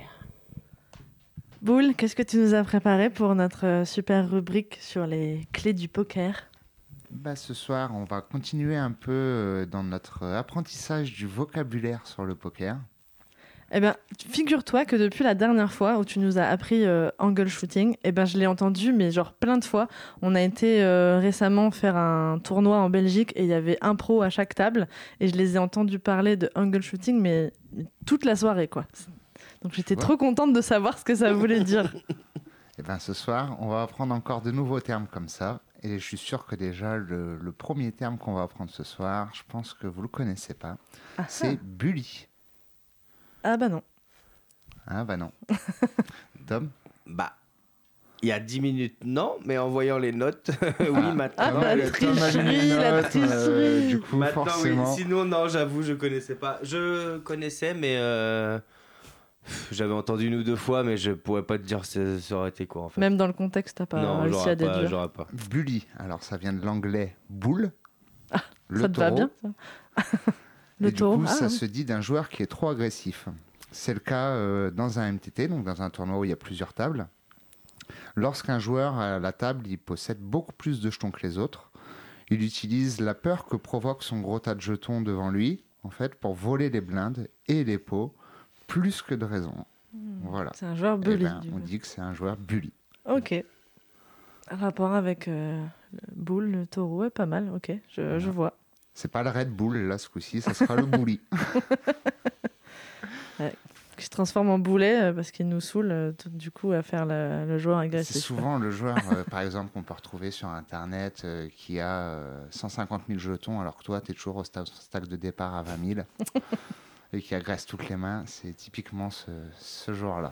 Boule, qu'est-ce que tu nous as préparé pour notre euh, super rubrique sur les clés du poker ? Bah, ce soir, on va continuer un peu euh, dans notre apprentissage du vocabulaire sur le poker. Eh bien, figure-toi que depuis la dernière fois où tu nous as appris euh, angle shooting, eh ben, je l'ai entendu, mais genre plein de fois. On a été euh, récemment faire un tournoi en Belgique et il y avait un pro à chaque table. Et je les ai entendus parler de angle shooting, mais toute la soirée, quoi. Donc j'étais Ouais. trop contente de savoir ce que ça voulait dire. Et ben, ce soir, on va apprendre encore de nouveaux termes comme ça. Et je suis sûr que déjà, le, le premier terme qu'on va apprendre ce soir, je pense que vous ne le connaissez pas, Ah, c'est bully. ah bah non. Ah bah non. Tom? Bah, il y a dix minutes, non, mais en voyant les notes, oui, Ah. maintenant. Ah bah, le Tom a mis tricherie, une la note, euh, tricherie. du coup, Maintenant, forcément. oui. Sinon, non, j'avoue, je connaissais pas. Je connaissais, mais euh, j'avais entendu une ou deux fois, mais je pourrais pas te dire ça, ça aurait été quoi en fait. Même dans le contexte, t'as pas non, réussi à j'aurais pas, déduire. j'aurais pas. Bully. Alors, ça vient de l'anglais boule. le Ça te va taureau. bien, ça Le Et taureau. Du coup, ah, ça oui. se dit d'un joueur qui est trop agressif. C'est le cas euh, dans un M T T, donc dans un tournoi où il y a plusieurs tables. Lorsqu'un joueur à la table, il possède beaucoup plus de jetons que les autres, il utilise la peur que provoque son gros tas de jetons devant lui, en fait, pour voler les blindes et les pots, plus que de raison. Voilà. C'est un joueur Eh bully. ben, du on coup. dit que c'est un joueur bully. Ok. Rapport avec euh, le boule, le taureau, est pas mal. Ok, je, je vois. C'est pas le Red Bull, là, ce coup-ci, ça sera le bully. qui se transforme en boulet euh, parce qu'il nous saoule, euh, tout- du coup, à faire la- le joueur C'est agressif. souvent le joueur, euh, par exemple, qu'on peut retrouver sur Internet euh, qui a euh, cent cinquante mille jetons alors que toi, tu es toujours au sta- stack de départ à vingt mille et qui agresse toutes les mains. C'est typiquement ce, ce joueur-là.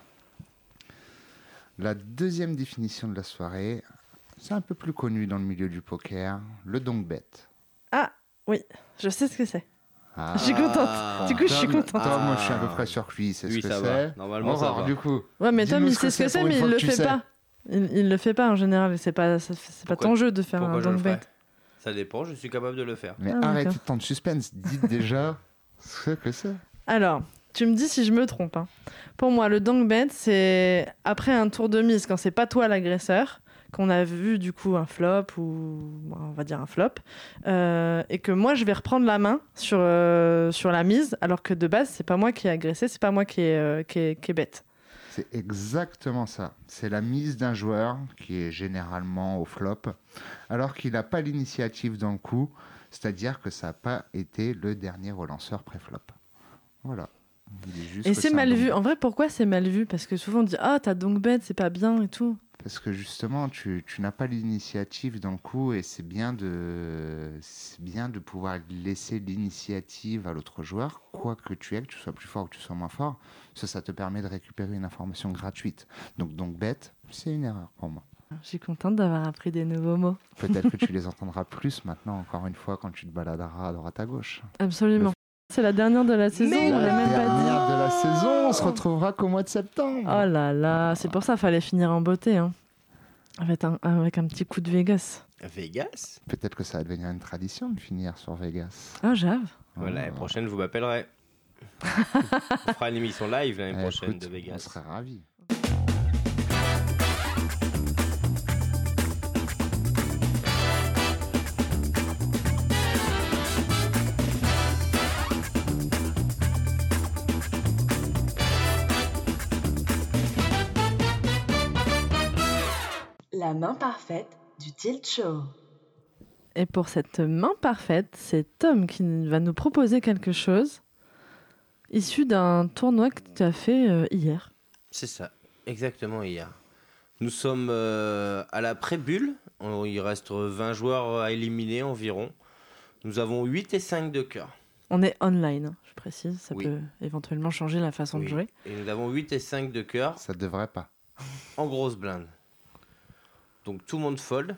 La deuxième définition de la soirée, c'est un peu plus connu dans le milieu du poker, le donk bet. Oui, je sais ce que c'est. Ah. Je suis contente. Du coup, je suis Tom, contente. Tom, moi, je suis à peu près sûr que lui, c'est Oui, ce que ça c'est. va. Normalement, ça Aurore, va. du coup. Ouais, mais Tom, Dis-nous il ce que sait ce que c'est c'est, pour mais une il fois le que tu fait sais. pas. Il, il le fait pas en général. C'est pas, c'est c'est pas Pourquoi- ton jeu de faire Pourquoi un je le donk ferais bet. Ça dépend, je suis capable de le faire. Mais Ah, d'accord. arrêtez de tant de suspense. Dites déjà ce que c'est. Alors, tu me dis si je me trompe. hein. Pour moi, le donk bet, c'est après un tour de mise, quand c'est pas toi l'agresseur, qu'on a vu du coup un flop ou on va dire un flop, euh, et que moi je vais reprendre la main sur, euh, sur la mise, alors que de base c'est pas moi qui ai agressé, c'est pas moi qui est, euh, qui est, qui est bête. C'est exactement ça. C'est la mise d'un joueur qui est généralement au flop, alors qu'il n'a pas l'initiative dans le coup, c'est-à-dire que ça n'a pas été le dernier relanceur pré-flop. Voilà. Il est juste Et que c'est un mal donk vu. bet. En vrai, pourquoi c'est mal vu? Parce que souvent on dit ah t'as donk bet, c'est pas bien et tout. Parce que justement, tu, tu n'as pas l'initiative dans le coup et c'est bien de, c'est bien de pouvoir laisser l'initiative à l'autre joueur, quoi que tu aies, que tu sois plus fort ou que tu sois moins fort. Ça, ça te permet de récupérer une information gratuite. Donc, donc bête, c'est une erreur pour moi. Je suis contente d'avoir appris des nouveaux mots. Peut-être que tu les entendras plus maintenant, encore une fois, quand tu te baladeras à droite à gauche. Absolument. C'est la dernière de la saison. Mais on l'a non même pas dit. Dernière de la saison, on se retrouvera qu'au mois de septembre. Oh là là, c'est pour ça qu'il fallait finir en beauté. Hein. Avec, un, avec un petit coup de Vegas. Vegas. Peut-être que ça va devenir une tradition de finir sur Vegas. Ah, j'ave. Voilà, l'année Oh. prochaine, vous m'appellerez. On fera une émission live l'année Eh, prochaine écoute, de on Vegas. serait ravis. La main parfaite du Tilt Show. Et pour cette main parfaite, c'est Tom qui va nous proposer quelque chose issu d'un tournoi que tu as fait euh, hier. C'est ça, exactement hier. Nous sommes euh, à la pré-bulle. On- Il reste vingt joueurs à éliminer environ. Nous avons huit et cinq de cœur. On est online, hein, je précise. Ça Oui. peut éventuellement changer la façon Oui. de jouer. Et nous avons huit et cinq de cœur Ça devrait pas. en grosse blinde. Donc tout le monde fold.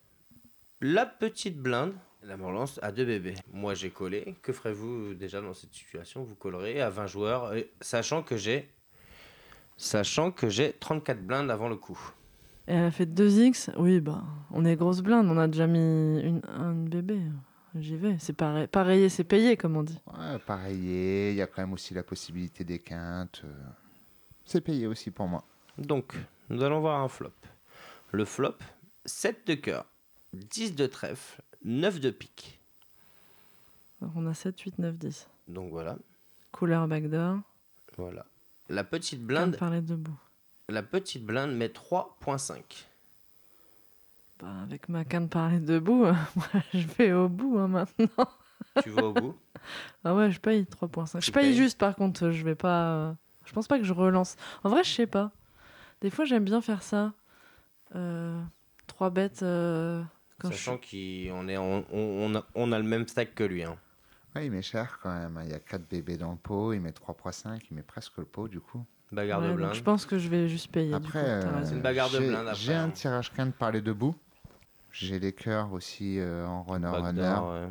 La petite blinde, la me relance à deux bébés. Moi j'ai collé. Que ferez-vous déjà dans cette situation? Vous collerez à vingt joueurs, et sachant que j'ai sachant que j'ai trente-quatre blindes avant le coup. Et elle a fait deux X. Oui, bah, on est grosse blinde. On a déjà mis une, un bébé. J'y vais. C'est pareil. Pareil, c'est payé, comme on dit. Ouais, pareil, il y a quand même aussi la possibilité des quintes. euh, C'est payé aussi pour moi. Donc, nous allons voir un flop. Le flop, sept de cœur, dix de trèfle, neuf de pique. Alors, on a sept, huit, neuf, dix. Donc voilà, Couleur backdoor. voilà. La petite On blinde, parlait debout. la petite blinde met trois virgule cinq. Bah, avec ma canne parler debout, euh, moi, je vais au bout hein, maintenant. Tu vas au bout? Ah ouais, je paye trois virgule cinq. Tu Je paye payes. juste par contre, je vais pas. euh, Je pense pas que je relance. En vrai, je sais pas. Des fois, j'aime bien faire ça. Euh, Trois bêtes. euh, quand je... Sachant qu'on est, en- on, on a, on a le même stack que lui. Hein. Ouais, il met cher quand même. Il y a quatre bébés dans le pot, il met trois virgule cinq, il met presque le pot du coup. Bagarre Ouais, de donc blinde. je pense que je vais juste payer. du Après, coup, t'as euh, raison. une bagarre de j'ai- blinde après, J'ai un hein. tirage quinte par les debout. J'ai les cœurs aussi euh, en runner runner. Backdoor, ouais.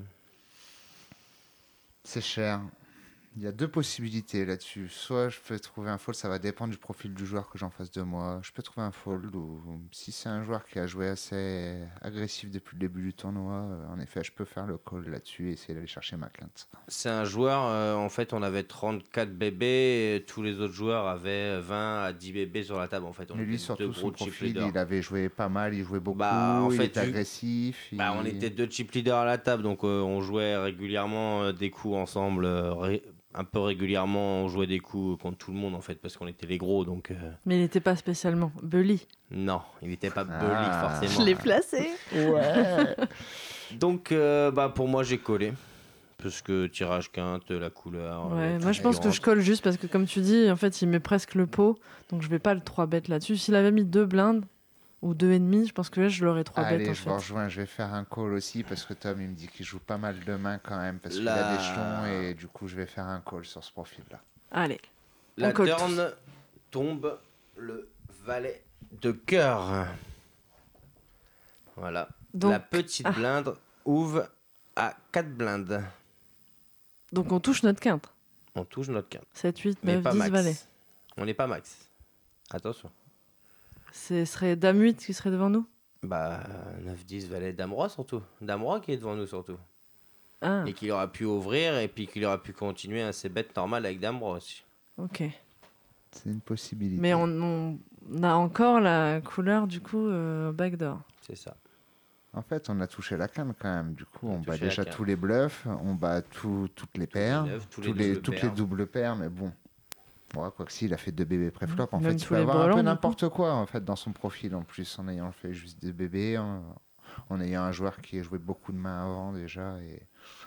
C'est cher. Il y a deux possibilités là-dessus. Soit je peux trouver un fold, ça va dépendre du profil du joueur que j'ai en face de moi. Je peux trouver un fold ou si c'est un joueur qui a joué assez agressif depuis le début du tournoi, euh, en effet, je peux faire le call là-dessus et essayer d'aller chercher ma quinte. C'est un joueur, euh, en fait, on avait trente-quatre bébés, et tous les autres joueurs avaient vingt à dix bébés sur la table. En fait, on Mais lui, était surtout, deux son gros chip profil, leaders. il avait joué pas mal, il jouait beaucoup, Bah, en il fait, était vu- agressif. Bah, il- on était deux chip leaders à la table, donc euh, on jouait régulièrement euh, des coups ensemble. euh, ré- un peu régulièrement, on jouait des coups contre tout le monde, en fait, parce qu'on était les gros. Donc, euh, Mais il n'était pas spécialement. Bully. non, il n'était pas Ah. bully, forcément. Je l'ai placé. Ouais. Donc, euh, bah, pour moi, j'ai collé. Parce que tirage quinte, la couleur. Ouais, euh, moi je pense que je colle juste parce que comme tu dis, en fait il met presque le pot, donc je vais pas le trois bêtes là-dessus. S'il avait mis deux blindes ou deux et demi, je pense que là je l'aurais trois Allez, bêtes en je fait. vous rejoins, je vais faire un call aussi parce que Tom il me dit qu'il joue pas mal de mains quand même parce qu'il La- a des jetons et du coup je vais faire un call sur ce profil-là. Allez, La on colle turn tombe le valet de cœur. Voilà. Donc- la petite ah. blinde ouvre à quatre blindes. donc on touche notre quinte. On touche notre quinte. sept, huit, Mais neuf, pas dix max. valets. On n'est pas max. Attention. Ce serait dame huit qui serait devant nous. Bah, neuf, dix, valet, dame roi surtout. Dame roi qui est devant nous surtout. Ah, Et qu'il aura pu ouvrir et puis qu'il aura pu continuer à ses bêtes normales avec dame roi aussi. ok. C'est une possibilité. Mais on, on a encore la couleur du coup euh, backdoor. C'est ça. En fait, on a touché la canne quand même. Du coup, on, a bat touché la déjà canne. tous les bluffs, on bat tout- toutes les paires, neufs, tous les tous les- doubles toutes paires. les doubles paires, mais bon. Bon, quoi que si, il a fait deux bébés pré-flop. En Même fait, il tous peut les avoir un brelans, peu du n'importe quoi en fait dans son profil en plus, en ayant fait juste des bébés, en, en ayant un joueur qui a joué beaucoup de mains avant déjà. Et...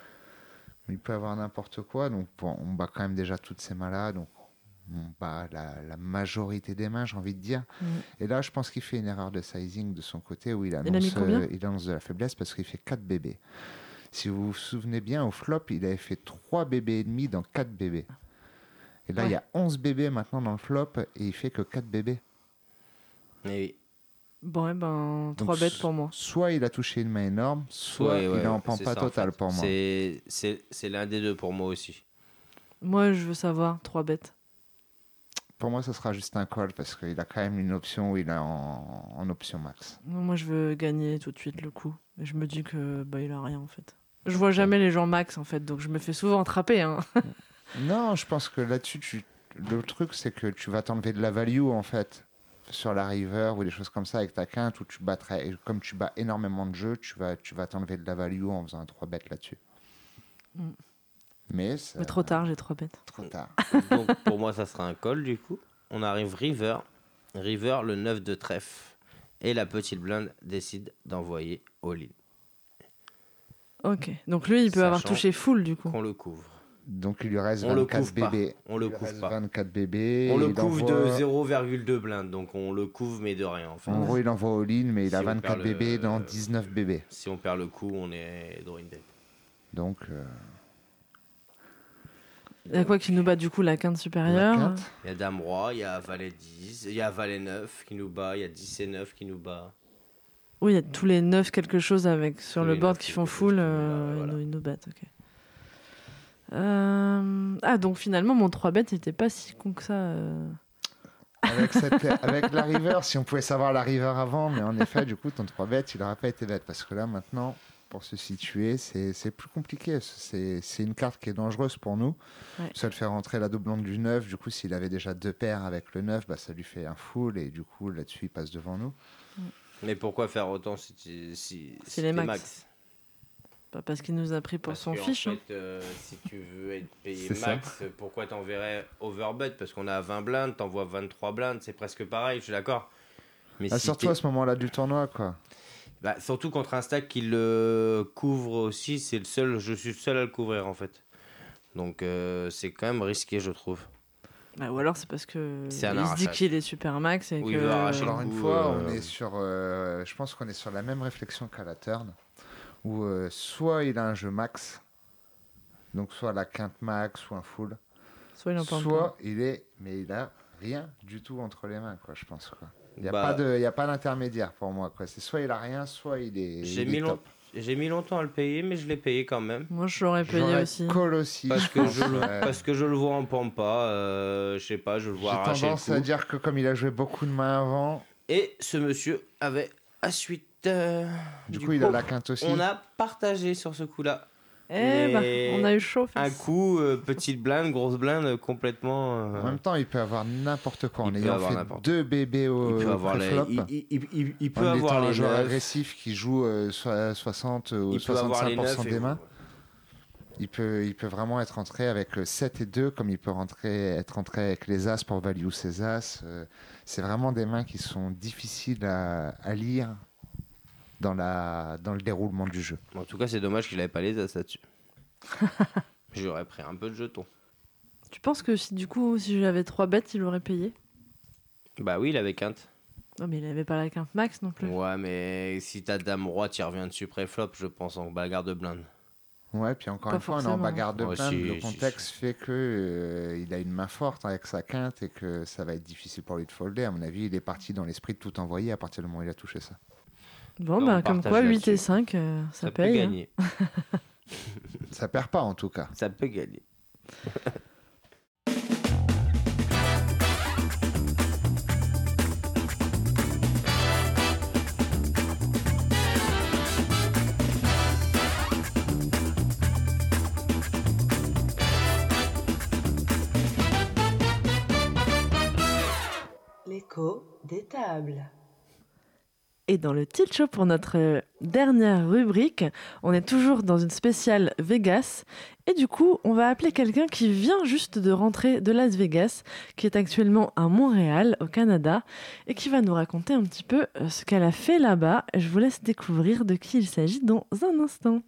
Il peut avoir n'importe quoi, donc bon, on bat quand même déjà toutes ces mains-là, donc on bat la, la majorité des mains, j'ai envie de dire. Mm. Et là, je pense qu'il fait une erreur de sizing de son côté où il a annonce, mis combien euh, il annonce de la faiblesse parce qu'il fait quatre bébés. Si vous vous souvenez bien, au flop, il avait fait trois bébés et demi dans quatre bébés. Et là, Ouais. il y a onze bébés maintenant dans le flop et il fait que quatre bébés. Et oui. Bon, eh ben, Donc, trois bêtes pour moi. Soit il a touché une main énorme, soit Ouais, il ouais, est en ouais, c'est pampa ça, en total fait. pour moi. C'est, c'est, c'est l'un des deux pour moi aussi. Moi, je veux savoir, trois bêtes. Pour moi, ce sera juste un call parce qu'il a quand même une option où il est en, en option max. Non, moi, je veux gagner tout de suite le coup. Et je me dis que bah, il a rien en fait. Je vois jamais les gens max en fait, donc je me fais souvent attraper. Hein. Non, je pense que là-dessus, tu... le truc, c'est que tu vas t'enlever de la value, en fait, sur la river ou des choses comme ça avec ta quinte, où tu battrais, et comme tu bats énormément de jeux, tu vas, tu vas t'enlever de la value en faisant un trois bêtes là-dessus. Mm. Mais, ça... Mais trop tard, j'ai trois bêtes. Trop tard. Donc pour moi, ça sera un call du coup. On arrive river. River, le neuf de trèfle. Et la petite blinde décide d'envoyer all-in. Ok, donc lui, il peut avoir Sachant touché full du coup. Qu'on le couvre. Donc, il lui reste On le vingt-quatre couvre pas. bébés. On le Il lui couvre reste pas. vingt-quatre bébés. On le il couvre envoie- de zéro virgule deux blindes. Donc on le couvre mais de rien. Enfin, En gros, il envoie all-in, mais il Si a on vingt-quatre perd le- bébés dans dix-neuf bébés. si on perd le coup, on est drawing dead. Donc, euh, Il y a quoi qui nous bat du coup, la quinte la supérieure? quinte. Il y a dame roi, il y a valet dix, il y a valet neuf qui nous bat, il y a dix et neuf qui nous bat. Oui, il y a tous les neuf quelque chose avec sur Tous le les board neuf qui font quelque chose full, qui nous euh, bat, ils, voilà. nous, ils nous battent. Ok. Euh, Ah, donc finalement, mon trois bêtes n'était pas si con que ça. euh. Avec, cette, avec la river, si on pouvait savoir la river avant, mais en effet, du coup, ton trois bêtes, il n'aurait pas été bête. Parce que là, maintenant, pour se situer, c'est c'est plus compliqué. C'est c'est une carte qui est dangereuse pour nous. Ouais. Ça le fait rentrer la doublante du neuf. Du coup, s'il avait déjà deux paires avec le neuf, bah, ça lui fait un full. Et du coup, là-dessus, il passe devant nous. Mais pourquoi faire autant si, tu- si, C'est si les t'es max. Pas parce qu'il nous a pris pour Parce son que, en fiche. fait, hein. euh, si tu veux être payé C'est ça. max, pourquoi t'enverrais overbet? Parce qu'on a vingt blindes, t'envoies vingt-trois blindes, c'est presque pareil, je suis d'accord. Mais Ah, si surtout t'es- à ce moment-là du tournoi, quoi. bah, surtout contre un stack qui le couvre aussi, c'est le seul, je suis le seul à le couvrir en fait. Donc euh, c'est quand même risqué, je trouve. Bah, ou alors c'est parce que C'est un il se dit arrachage. qu'il est super max et Ou que. il veut arracher le Encore une coup, fois, euh, on est sur, euh, je pense qu'on est sur la même réflexion qu'à la turn, où euh, soit il a un jeu max, donc soit la quinte max ou un full, Soit il en parle soit il est, mais il a rien du tout entre les mains, quoi, je pense, quoi. Il n'y a, Bah, pas de- il y a pas d'intermédiaire pour moi, quoi. C'est soit il a rien, soit il est, J'ai il mis, est long- top. j'ai mis longtemps à le payer, mais je l'ai payé quand même. pas. Moi, je l'aurais payé J'aurais aussi. call aussi. Parce que, je le, Ouais. parce que je le vois en pampa, euh, je sais pas, je le J'ai vois arracher le tendance à coup. dire que comme il a joué beaucoup de mains avant, Et ce monsieur avait à suite. euh, du, coup il a la quinte aussi. On a partagé sur ce coup-là. Eh bah, Mais on a eu chaud. Un fils. coup, euh, petite blinde, grosse blinde, complètement. euh, En même temps, il peut avoir n'importe quoi. Il En peut ayant avoir fait n'importe deux bébés au il peut avoir les, préflop, il, il- il- il- il peut en avoir étant un les joueur neufs, agressif qui joue euh, so- soixante ou il peut avoir les soixante-cinq pour neufs cent et des vous- mains. Il peut, il peut vraiment être rentré avec euh, sept et deux, comme il peut rentrer, être rentré avec les As pour value ses As. Euh, c'est vraiment des mains qui sont difficiles à, à lire dans, la, dans le déroulement du jeu. En tout cas, c'est dommage qu'il n'avait pas les as là-dessus. J'aurais pris un peu de jetons. Tu penses que si du coup, si j'avais trois bêtes, il aurait payé? Bah oui, il avait quinte. Non, mais il avait pas la quinte max non plus. Ouais, mais si t'as dame roi, tu reviens dessus pré-flop, je pense, en bagarre de blinde. Ouais, puis encore Pas une fois, on est en forcément. bagarre de Ouais, blinde. si, Le si, contexte fait que euh, il a une main forte avec sa quinte et que ça va être difficile pour lui de folder. À mon avis, il est parti dans l'esprit de tout envoyer à partir du moment où il a touché ça. Bon, On bah, comme partage quoi, huit là-dessus. et cinq, euh, ça, Ça peut paye. hein. gagner. Ça perd pas en tout cas. Ça peut gagner. L'écho des tables. Et dans le tilt show pour notre euh, dernière rubrique, on est toujours dans une spéciale Vegas. Et du coup, on va appeler quelqu'un qui vient juste de rentrer de Las Vegas, qui est actuellement à Montréal, au Canada, et qui va nous raconter un petit peu euh, ce qu'elle a fait là-bas. Je vous laisse découvrir de qui il s'agit dans un instant.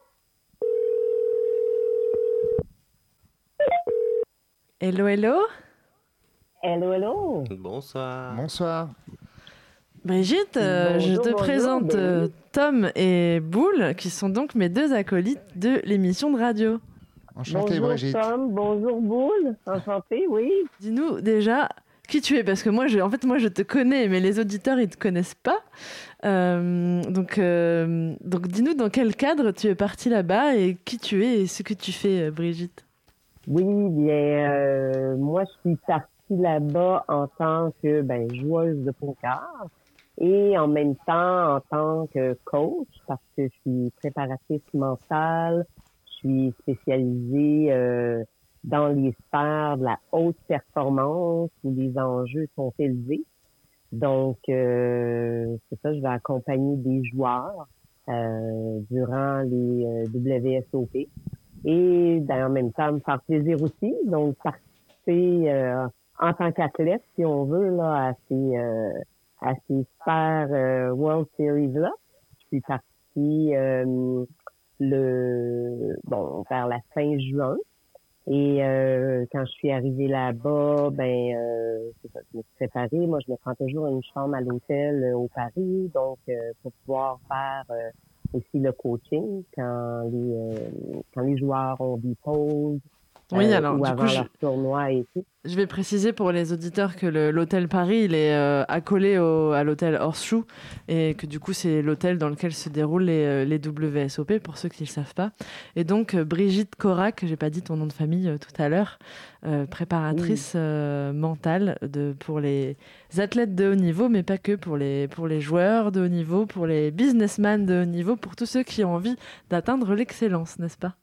Hello, hello. Hello, hello. Bonsoir. Bonsoir. Brigitte, euh, Bonjour, je te bonjour, présente ben euh, oui. Tom et Boule, qui sont donc mes deux acolytes de l'émission de radio. Enchanté bonjour Brigitte. Tom, bonjour Boule. Enchanté, oui. Dis-nous déjà qui tu es, parce que moi, je, en fait, moi, je te connais, mais les auditeurs, ils te connaissent pas. Euh, donc, euh, donc, dis-nous dans quel cadre tu es partie là-bas et qui tu es et ce que tu fais, euh, Brigitte. Oui, bien, euh, moi, je suis partie là-bas en tant que ben, joueuse de poker et en même temps en tant que coach parce que je suis préparatrice mentale, je suis spécialisée euh, dans les sphères de la haute performance où les enjeux sont élevés. Donc, euh, c'est ça, je vais accompagner des joueurs euh, durant les euh, W S O P. Et ben, en même temps, me faire plaisir aussi. Donc, participer euh, en tant qu'athlète, si on veut, là, à ces, euh, à ces sphères euh, World Series-là. Je suis partie euh, le bon vers la fin juin. Et euh, quand je suis arrivée là-bas, ben euh, c'est ça, je me suis préparée. Moi, je me prends toujours une chambre à l'hôtel euh, au Paris, donc euh, pour pouvoir faire euh, aussi le coaching quand les euh, quand les joueurs ont des pauses Oui, euh, alors, ou du avant coup, je, leur tournoi et tout. je vais préciser pour les auditeurs que le- l'hôtel Paris, il est euh, accolé au, à l'hôtel Horseshoe et que du coup, c'est l'hôtel dans lequel se déroulent les, euh, les W S O P, pour ceux qui ne le savent pas. Et donc, euh, Brigitte Corac, j'ai pas dit ton nom de famille euh, tout à l'heure, euh, préparatrice euh, mentale de, pour les athlètes de haut niveau, mais pas que, pour les, pour les joueurs de haut niveau, pour les businessmen de haut niveau, pour tous ceux qui ont envie d'atteindre l'excellence, n'est-ce pas?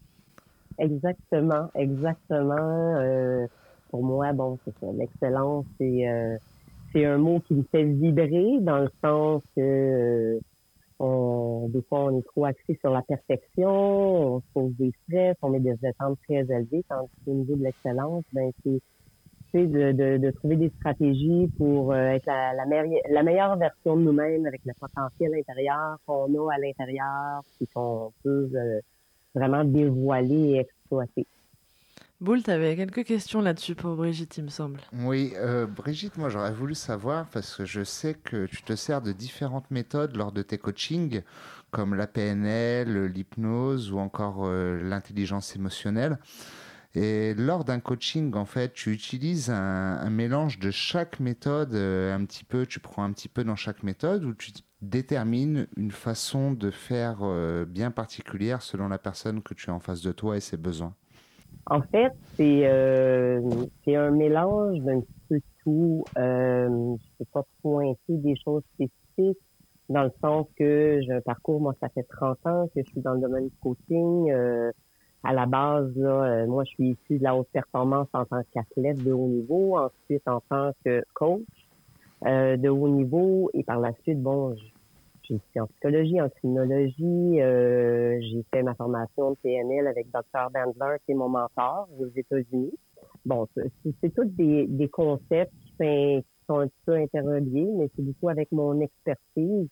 Exactement, exactement. Euh, pour moi, bon, c'est ça. L'excellence, c'est euh, c'est un mot qui me fait vibrer dans le sens que euh, on, des fois, on est trop axé sur la perfection, on se pose des stress, on met des attentes très élevées. Tandis qu'au niveau de l'excellence, ben c'est c'est de, de, de trouver des stratégies pour euh, être la, la, meilleure, la meilleure version de nous-mêmes avec le potentiel intérieur qu'on a à l'intérieur, puis qu'on peut euh, vraiment dévoiler et exploiter. Boule, tu avais quelques questions là-dessus pour Brigitte, il me semble. Oui, euh, Brigitte, moi j'aurais voulu savoir, parce que je sais que tu te sers de différentes méthodes lors de tes coachings, comme la P N L, l'hypnose ou encore euh, l'intelligence émotionnelle. Et lors d'un coaching, en fait, tu utilises un, un mélange de chaque méthode, euh, un petit peu, tu prends un petit peu dans chaque méthode, ou tu détermines une façon de faire euh, bien particulière selon la personne que tu as en face de toi et ses besoins. En fait, c'est euh, c'est un mélange d'un petit peu de tout. Euh, je ne peux pas pointer des choses spécifiques dans le sens que j'ai un parcours, moi, ça fait trente ans que je suis dans le domaine du coaching. Euh, à la base, là, euh, moi, je suis issue de la haute performance en tant qu'athlète de haut niveau, ensuite en tant que coach euh, de haut niveau, et par la suite, bon, j'ai été en psychologie, en criminologie, euh, j'ai fait ma formation de P N L avec docteur Bandler, qui est mon mentor aux États-Unis. Bon, c'est, c'est tous des, des concepts qui sont, qui sont un petit peu interreliés, mais c'est beaucoup avec mon expertise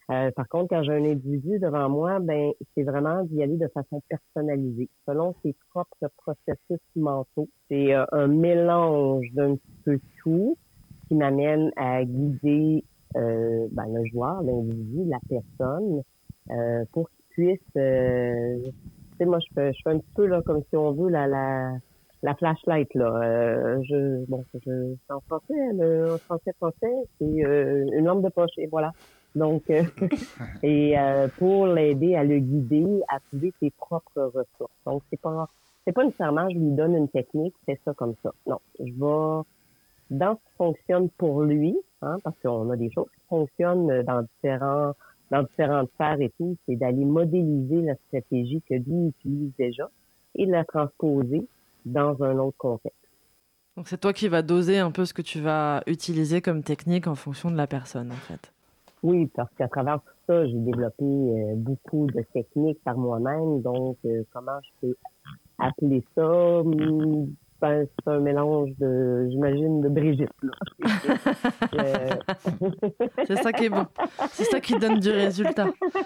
Euh, par contre, quand j'ai un individu devant moi, ben c'est vraiment d'y aller de façon personnalisée, selon ses propres processus mentaux. C'est euh, un mélange d'un petit peu tout qui m'amène à guider euh, ben, le joueur, l'individu, la personne, euh, pour qu'il puisse... Euh, tu sais, moi, je fais, je fais un petit peu là, comme si on veut la la, la flashlight là. Euh, je bon, je c'est en français, le en français français, c'est euh, une lampe de poche et voilà. Donc, euh, et euh, pour l'aider à le guider, à trouver ses propres ressources. Donc, c'est pas c'est pas nécessairement je lui donne une technique, c'est ça comme ça. Non, je vais dans ce qui fonctionne pour lui, hein, parce qu'on a des choses qui fonctionnent dans différents dans différentes sphères et tout, c'est d'aller modéliser la stratégie que lui utilise déjà et de la transposer dans un autre contexte. Donc c'est toi qui vas doser un peu ce que tu vas utiliser comme technique en fonction de la personne, en fait. Oui, parce qu'à travers tout ça, j'ai développé euh, beaucoup de techniques par moi-même. Donc, euh, comment je peux appeler ça? Hum, Ben, c'est un mélange de, j'imagine, de Brigitte. Là. Euh... C'est ça qui est bon. C'est ça qui donne du résultat.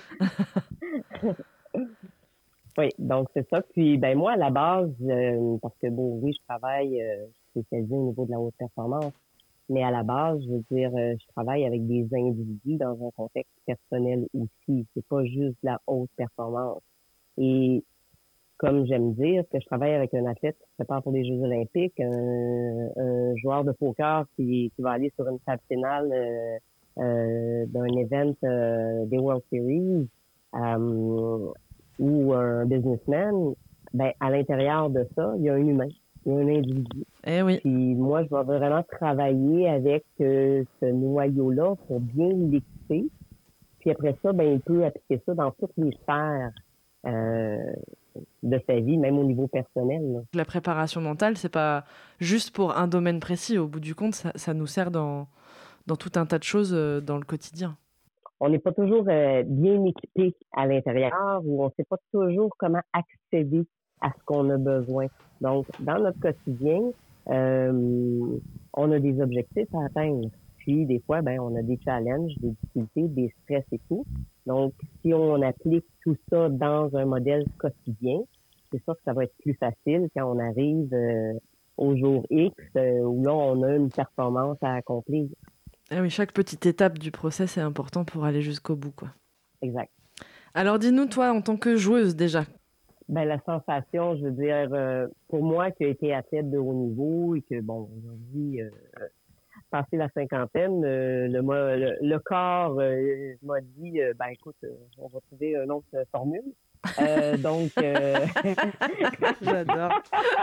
Oui, donc c'est ça. Puis, ben moi, à la base, euh, parce que bon, oui, je travaille euh, spécialisé au niveau de la haute performance, mais à la base, je veux dire, euh, je travaille avec des individus dans un contexte personnel aussi. C'est pas juste de la haute performance. Et comme j'aime dire, que je travaille avec un athlète qui se prépare pour les Jeux olympiques, un, un joueur de poker qui, qui va aller sur une table finale euh, euh, d'un event euh, des World Series, euh, ou un businessman, ben à l'intérieur de ça, il y a un humain, il y a un individu. Eh oui. Puis moi, je vais vraiment travailler avec euh, ce noyau-là pour bien l'équiper. Puis après ça, ben il peut appliquer ça dans toutes les sphères euh, de sa vie, même au niveau personnel. Là. La préparation mentale, c'est pas juste pour un domaine précis. Au bout du compte, ça, ça nous sert dans, dans tout un tas de choses euh, dans le quotidien. On n'est pas toujours euh, bien équipé à l'intérieur ou on ne sait pas toujours comment accéder à ce qu'on a besoin. Donc, dans notre quotidien, euh, on a des objectifs à atteindre. Puis, des fois, ben, on a des challenges, des difficultés, des stress et tout. Donc, si on applique tout ça dans un modèle quotidien, c'est sûr que ça va être plus facile quand on arrive euh, au jour X euh, où là, on a une performance à accomplir. Ah oui, chaque petite étape du process est important pour aller jusqu'au bout, quoi. Exact. Alors, dis-nous, toi, en tant que joueuse, déjà. Ben, la sensation, je veux dire, euh, pour moi qui a été athlète de haut niveau et que, bon, aujourd'hui, euh, passé la cinquantaine, euh, le, le, le corps euh, m'a dit, euh, ben, écoute, euh, on va trouver une autre euh, formule. Euh, donc, euh... J'adore.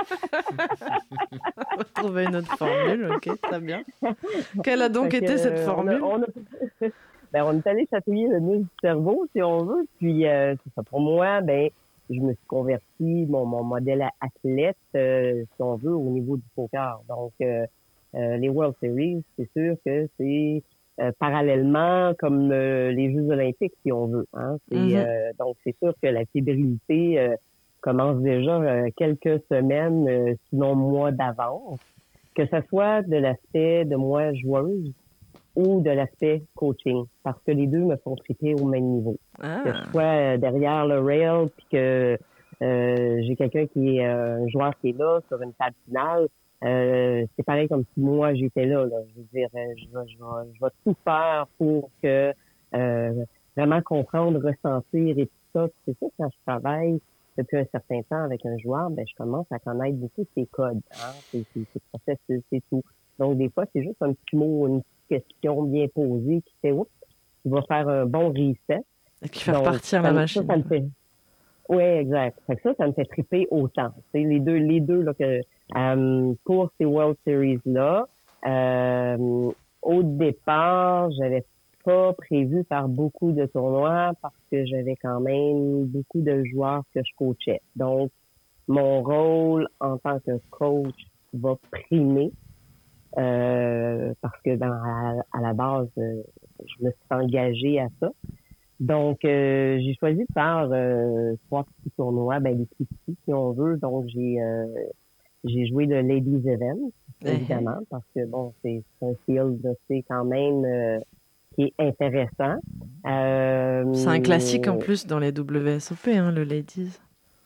On va trouver une autre formule, ok, très bien. Quelle a donc été que, cette formule? On, a, on, a... ben, on est allé chatouiller le muscle du cerveau, si on veut. Puis, euh, c'est ça. Pour moi, ben, je me suis converti, mon, mon modèle athlète, euh, si on veut, au niveau du poker. Donc, euh, euh, les World Series, c'est sûr que c'est euh, parallèlement comme euh, les Jeux olympiques, si on veut. Hein. C'est, mm-hmm. euh, donc, c'est sûr que la fébrilité euh, commence déjà euh, quelques semaines, euh, sinon mois d'avance. Que ce soit de l'aspect de moi joueuse ou de l'aspect coaching, parce que les deux me font triper au même niveau. Ah. Que je sois derrière le rail, puis que euh, j'ai quelqu'un qui est euh, un joueur qui est là sur une table finale, euh, c'est pareil comme si moi j'étais là. là. Je veux dire, je vais, je vais, je vais tout faire pour que euh, vraiment comprendre, ressentir et tout ça. C'est ça, quand je travaille depuis un certain temps avec un joueur, ben je commence à connaître beaucoup ses codes, hein, ses, ses, ses processus et tout. Donc des fois, c'est juste un petit mot, une question bien posée qui fait oups, qui va faire un bon reset. Et qui fait repartir la machine. Ça, ça me fait... Oui, exact. Fait que ça, ça me fait triper autant. C'est les deux, les deux là que euh, pour ces World Series là, euh, au départ, j'avais pas prévu faire beaucoup de tournois parce que j'avais quand même beaucoup de joueurs que je coachais. Donc, mon rôle en tant que coach va primer. Euh, parce que dans à, à la base, euh, je me suis engagée à ça. Donc, euh, j'ai choisi de faire euh, trois petits tournois, ben des petits petits si on veut. Donc, j'ai euh, j'ai joué le Ladies Event, évidemment, mm-hmm. parce que bon, c'est, c'est un field, c'est quand même euh, qui est intéressant. Euh, C'est un classique en plus dans les W S O P, hein, le Ladies.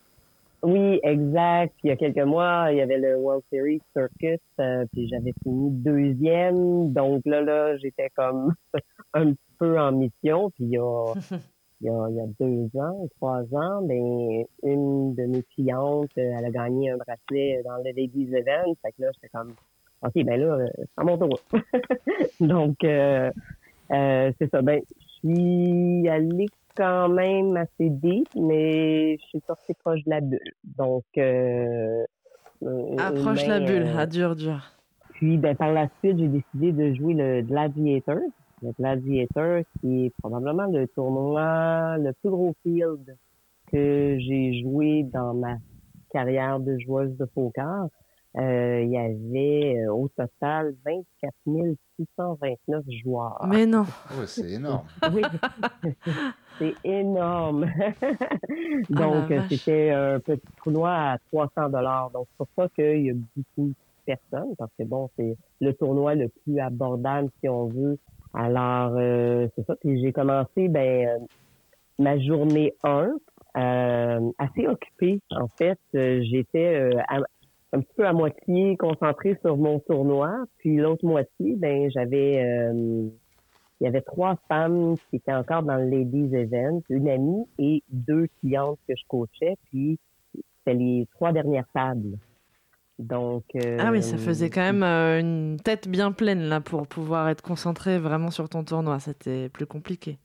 Oui, exact. Puis il y a quelques mois, il y avait le World Series Circuit, euh, puis j'avais fini deuxième. Donc là, là, j'étais comme un petit peu en mission. Puis il y a, il y a, il y a deux ans, trois ans, ben, une de mes clientes, elle a gagné un bracelet dans le Ladies Event. Fait que là, j'étais comme, OK, ben là, c'est à mon tour. Donc, euh, euh, c'est ça. Ben, je suis allée quand même assez deep, mais je suis sortie proche de la bulle. Donc, euh, approche la bulle, euh, à dur, dur. Puis, ben, par la suite, j'ai décidé de jouer le Gladiator. Le Gladiator, qui est probablement le tournoi, le plus gros field que j'ai joué dans ma carrière de joueuse de poker. Euh, il y avait euh, au total vingt-quatre mille six cent vingt-neuf joueurs. Mais non! Oh, c'est énorme! Oui, c'est énorme! Donc, oh c'était un petit tournoi à trois cents dollars. Donc, c'est pour ça qu'il y a beaucoup de personnes, parce que bon, c'est le tournoi le plus abordable, si on veut. Alors, euh, c'est ça. Puis j'ai commencé, ben, euh, ma journée un, euh, assez occupée. En fait, euh, j'étais euh, à, un petit peu à moitié concentrée sur mon tournoi, puis l'autre moitié, ben j'avais, euh, il y avait trois femmes qui étaient encore dans le Ladies Event, une amie et deux clientes que je coachais, puis c'était les trois dernières tables. Donc euh, ah oui, ça faisait quand même euh, une tête bien pleine là pour pouvoir être concentré vraiment sur ton tournoi. C'était plus compliqué.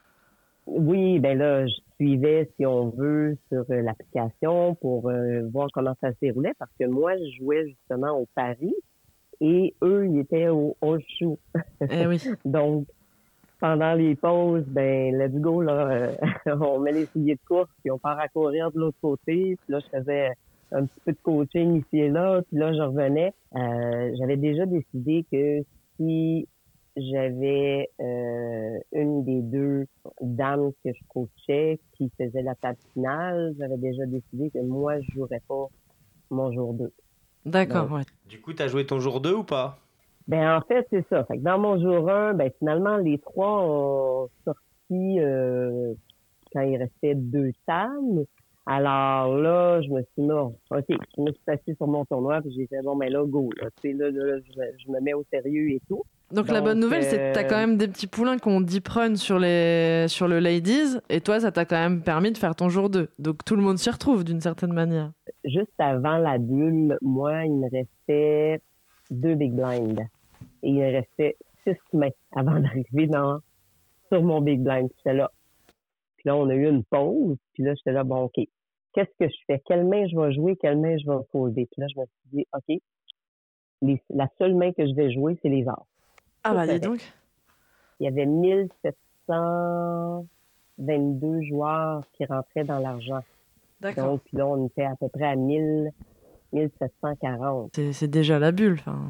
Oui, ben là, je suivais, si on veut, sur euh, l'application pour euh, voir comment ça se déroulait, parce que moi, je jouais justement au pari et eux, ils étaient au horseshoe. Eh oui. Donc, pendant les pauses, ben, let's go, là, euh, on met les souliers de course, puis on part à courir de l'autre côté, puis là, je faisais un petit peu de coaching ici et là, puis là, je revenais. Euh, j'avais déjà décidé que si j'avais euh, une des deux dames que je coachais qui faisait la table finale, j'avais déjà décidé que moi, je jouerais pas mon jour deux. D'accord, ouais. Du coup, tu as joué ton jour deux ou pas? Ben en fait, c'est ça. Fait que dans mon jour un, ben finalement, les trois ont sorti euh, quand il restait deux tables. Alors là, je me suis dit, non, OK, je me suis assise sur mon tournoi, puis j'ai fait, bon, ben là, go, là, tu sais, là, là, je, je me mets au sérieux et tout. Donc, Donc la bonne nouvelle, euh... c'est que t'as quand même des petits poulains qui ont deep run sur, les... sur le Ladies, et toi, ça t'a quand même permis de faire ton jour deux. Donc, tout le monde s'y retrouve d'une certaine manière. Juste avant la bulle, moi, il me restait deux big blinds. Et il me restait six mains avant d'arriver dans, sur mon big blind. Puis j'étais là. Puis là, on a eu une pause. Puis là, j'étais là, bon, OK. Qu'est-ce que je fais? Quelle main je vais jouer? Quelle main je vais poser? Puis là, je me suis dit, OK, les, la seule main que je vais jouer, c'est les as. Ah, bah, dis donc. Il y avait mille sept cent vingt-deux joueurs qui rentraient dans l'argent. D'accord. Donc, puis là, on était à peu près à mille, mille sept cent quarante. C'est, c'est déjà la bulle, enfin.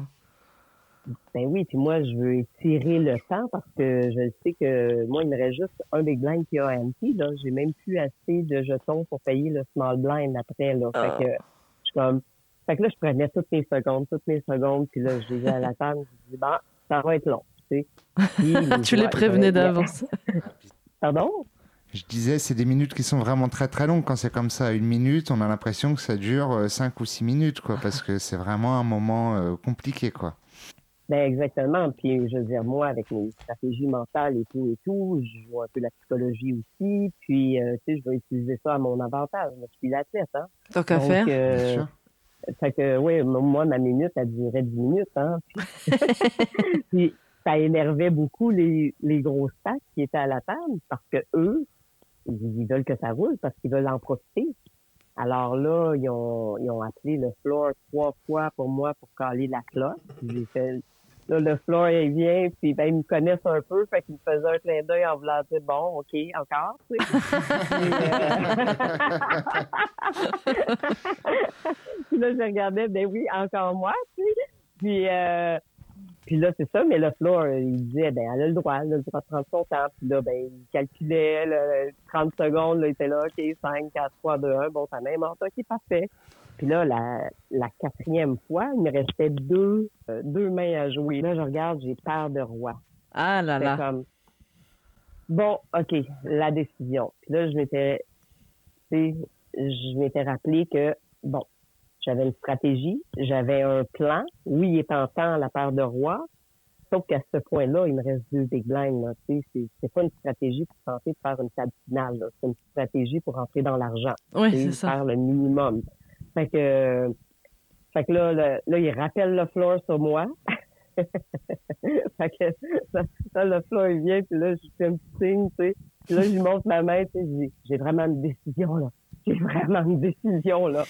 Ben oui, puis moi, je veux étirer le temps parce que je sais que moi, il me reste juste un big blind qui a empty, là. J'ai même plus assez de jetons pour payer le small blind après, là. Oh. Fait que, je suis comme, fait que là, je prenais toutes mes secondes, toutes mes secondes, puis là, je disais à la table, je dis, bon, ça va être long, tu sais. Puis, tu les prévenais d'avance. Pardon? Je disais, c'est des minutes qui sont vraiment très très longues. Quand c'est comme ça, une minute, on a l'impression que ça dure cinq ou six minutes, quoi, parce que c'est vraiment un moment euh, compliqué, quoi. Ben exactement. Puis je veux dire, moi, avec mes stratégies mentales et tout et tout, je joue un peu la psychologie aussi. Puis euh, tu sais, je vais utiliser ça à mon avantage. Je suis l'athlète, hein. Tant qu'à faire. Euh, Bien sûr. Fait que oui, moi, ma minute, elle durait dix minutes, hein. Puis, puis ça énervait beaucoup les, les gros stacks qui étaient à la table parce que eux, ils veulent que ça roule parce qu'ils veulent en profiter. Alors là, ils ont, ils ont appelé le floor trois fois pour moi pour caler la cloche. J'ai fait, là, le floor, il vient, puis ben, ils me connaissent un peu, fait qu'ils me faisaient un clin d'œil en voulant dire, bon, OK, encore, tu sais. puis, euh... puis là, je regardais, ben oui, encore moi, tu sais. Puis, euh... Puis là, c'est ça, mais le floor, il disait, ben, elle a le droit, elle a le droit de prendre son temps. Puis là, ben, il calculait, là, trente secondes, là, il était là, OK, cinq, quatre, trois, deux, un, bon, ta main est morte, OK, parfait. Puis là, la, la quatrième fois, il me restait deux, euh, deux mains à jouer. Là, je regarde, j'ai paire de roi. Ah là là. Comme, Bon, OK, la décision. Puis là, je m'étais, tu sais, je m'étais rappelé que, bon, j'avais une stratégie, j'avais un plan. Oui, il est tentant la paire de rois, sauf qu'à ce point-là, il me reste deux big blinds, là. Tu sais, c'est, c'est pas une stratégie pour tenter de faire une table finale, là. C'est une stratégie pour rentrer dans l'argent. Oui, Tu sais, c'est ça. faire le minimum. Fait que, fait que là, le, là, il rappelle le floor sur moi. Fait que là, là, le floor, il vient, puis là, je fais un petit signe, tu sais. Puis là, je lui montre ma main, tu sais, je dis, j'ai vraiment une décision, là. J'ai vraiment une décision, là.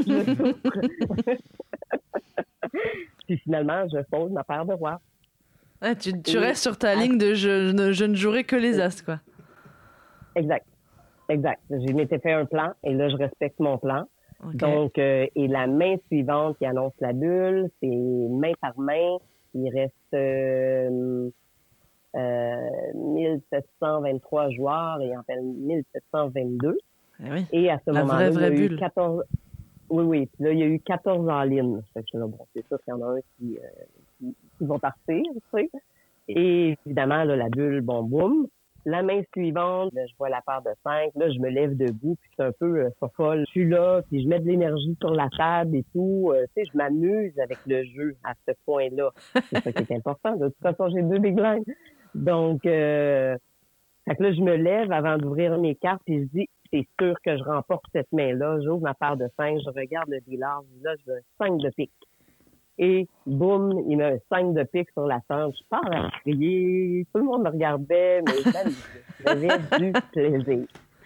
Puis finalement, je pose ma paire de rois. Ouais, tu, tu restes sur ta ligne de je, je, ne, je ne jouerai que les as, quoi. Exact. Exact. Je m'étais fait un plan, et là, je respecte mon plan. Okay. Donc, euh, et la main suivante qui annonce la bulle, c'est main par main. Il reste euh, euh, mille sept cent vingt-trois joueurs et en fait mille sept cent vingt-deux. Eh oui. Et à ce la moment-là, vraie, vraie il y a bulle. eu quatorze. Oui, oui. Puis là, il y a eu quatorze en ligne. Fait que là, bon, c'est sûr qu'il y en a un qui, euh, qui, qui vont partir, tu sais. Et évidemment, là, la bulle, bon, boum. La main suivante, là, je vois la paire de cinq. Là, je me lève debout, puis c'est un peu euh, fofolle. Je suis là, puis je mets de l'énergie sur la table et tout. Euh, tu sais, je m'amuse avec le jeu à ce point-là. C'est ça qui est important. De toute façon, j'ai deux big blinds. Donc, euh, fait que là, je me lève avant d'ouvrir mes cartes, puis je dis, c'est sûr que je remporte cette main-là. J'ouvre ma paire de cinq, je regarde le dealer, je dis là, je veux un cinq de pique. Et boum, il met un cinq de pique sur la table. Je pars à crier. Tout le monde me regardait, mais j'avais du plaisir.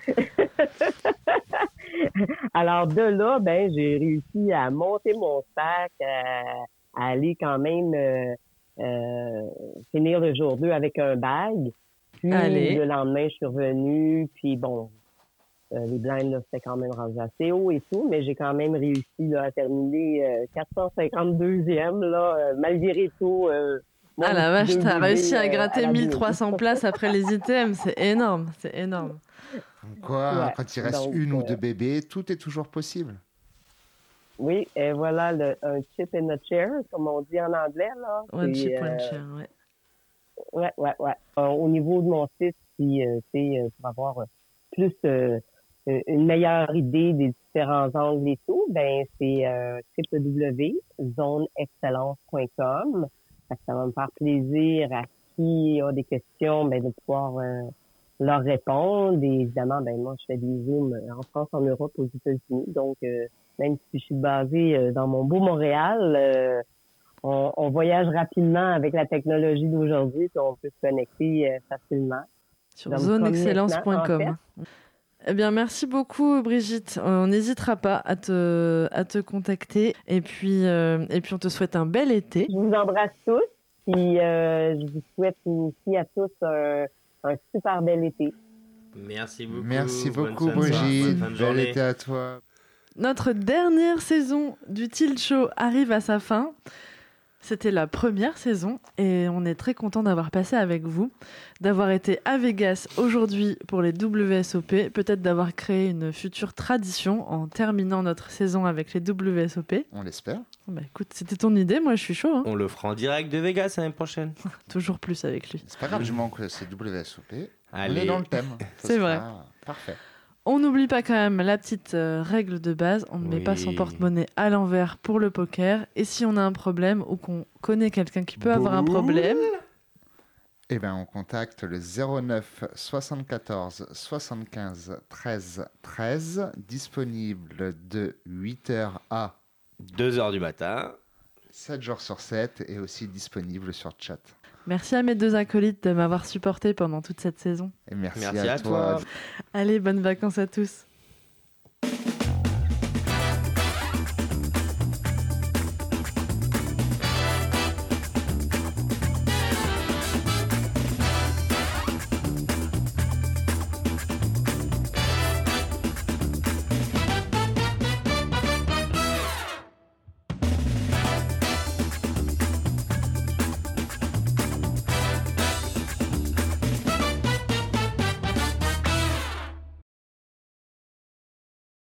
Alors de là, ben j'ai réussi à monter mon sac, à, à aller quand même euh, euh, finir le jour deux avec un bag. Puis Allez. le lendemain, je suis revenue. Puis bon, euh, les blinds, là, c'était quand même rendu assez haut et tout, mais j'ai quand même réussi là, à terminer euh, quatre cent cinquante-deuxième, là, euh, malgré tout. Euh, ah la vache, t'as réussi à euh, gratter à mille trois cents places après les items, c'est énorme, c'est énorme. Quoi, Ouais, quand il reste donc, une euh, ou deux bébés, tout est toujours possible. Oui, et voilà le, un chip in a chair, comme on dit en anglais. Là. One C'est, chip, euh, one chair, ouais. Ouais, ouais, ouais. Euh, au niveau de mon site, si, euh, c'est, euh, pour avoir euh, plus euh, une meilleure idée des différents angles et tout, ben c'est euh, w w w point zone excellence point com. Ça va me faire plaisir à qui a des questions, ben, de pouvoir euh, leur répondre. Et évidemment, ben moi, je fais des zooms en France, en Europe, aux États-Unis. Donc, euh, même si je suis basée euh, dans mon beau Montréal, euh, on, on voyage rapidement avec la technologie d'aujourd'hui, puis on peut se connecter euh, facilement. Sur Donc, zone comme excellence point com. maintenant, en Eh bien, merci beaucoup, Brigitte. On n'hésitera pas à te, à te contacter. Et puis, euh, et puis, on te souhaite un bel été. Je vous embrasse tous. Puis, euh, je vous souhaite aussi à tous un, un super bel été. Merci beaucoup. Merci Bonne beaucoup, fin de soirée, Brigitte. bonne fin de Bel journée. été à toi. Notre dernière saison du Tilt Show arrive à sa fin. C'était la première saison et on est très content d'avoir passé avec vous, d'avoir été à Vegas aujourd'hui pour les W S O P, peut-être d'avoir créé une future tradition en terminant notre saison avec les W S O P. On l'espère. Bah écoute, c'était ton idée, moi je suis chaud. Hein. On le fera en direct de Vegas l'année prochaine. Toujours plus avec lui. C'est pas grave, je manque ces W S O P. Allez. On est dans le thème. Ça C'est sera vrai. Parfait. On n'oublie pas quand même la petite euh, règle de base, on ne met Oui. pas son porte-monnaie à l'envers pour le poker. Et si on a un problème ou qu'on connaît quelqu'un qui peut avoir un problème, Eh bien, on contacte le zéro neuf soixante-quatorze soixante-quinze treize treize, disponible de huit heures à deux heures du matin. sept jours sur sept et aussi disponible sur chat. merci à mes deux acolytes de m'avoir supporté pendant toute cette saison. Et merci, Merci à, à toi. toi. Allez, bonnes vacances à tous.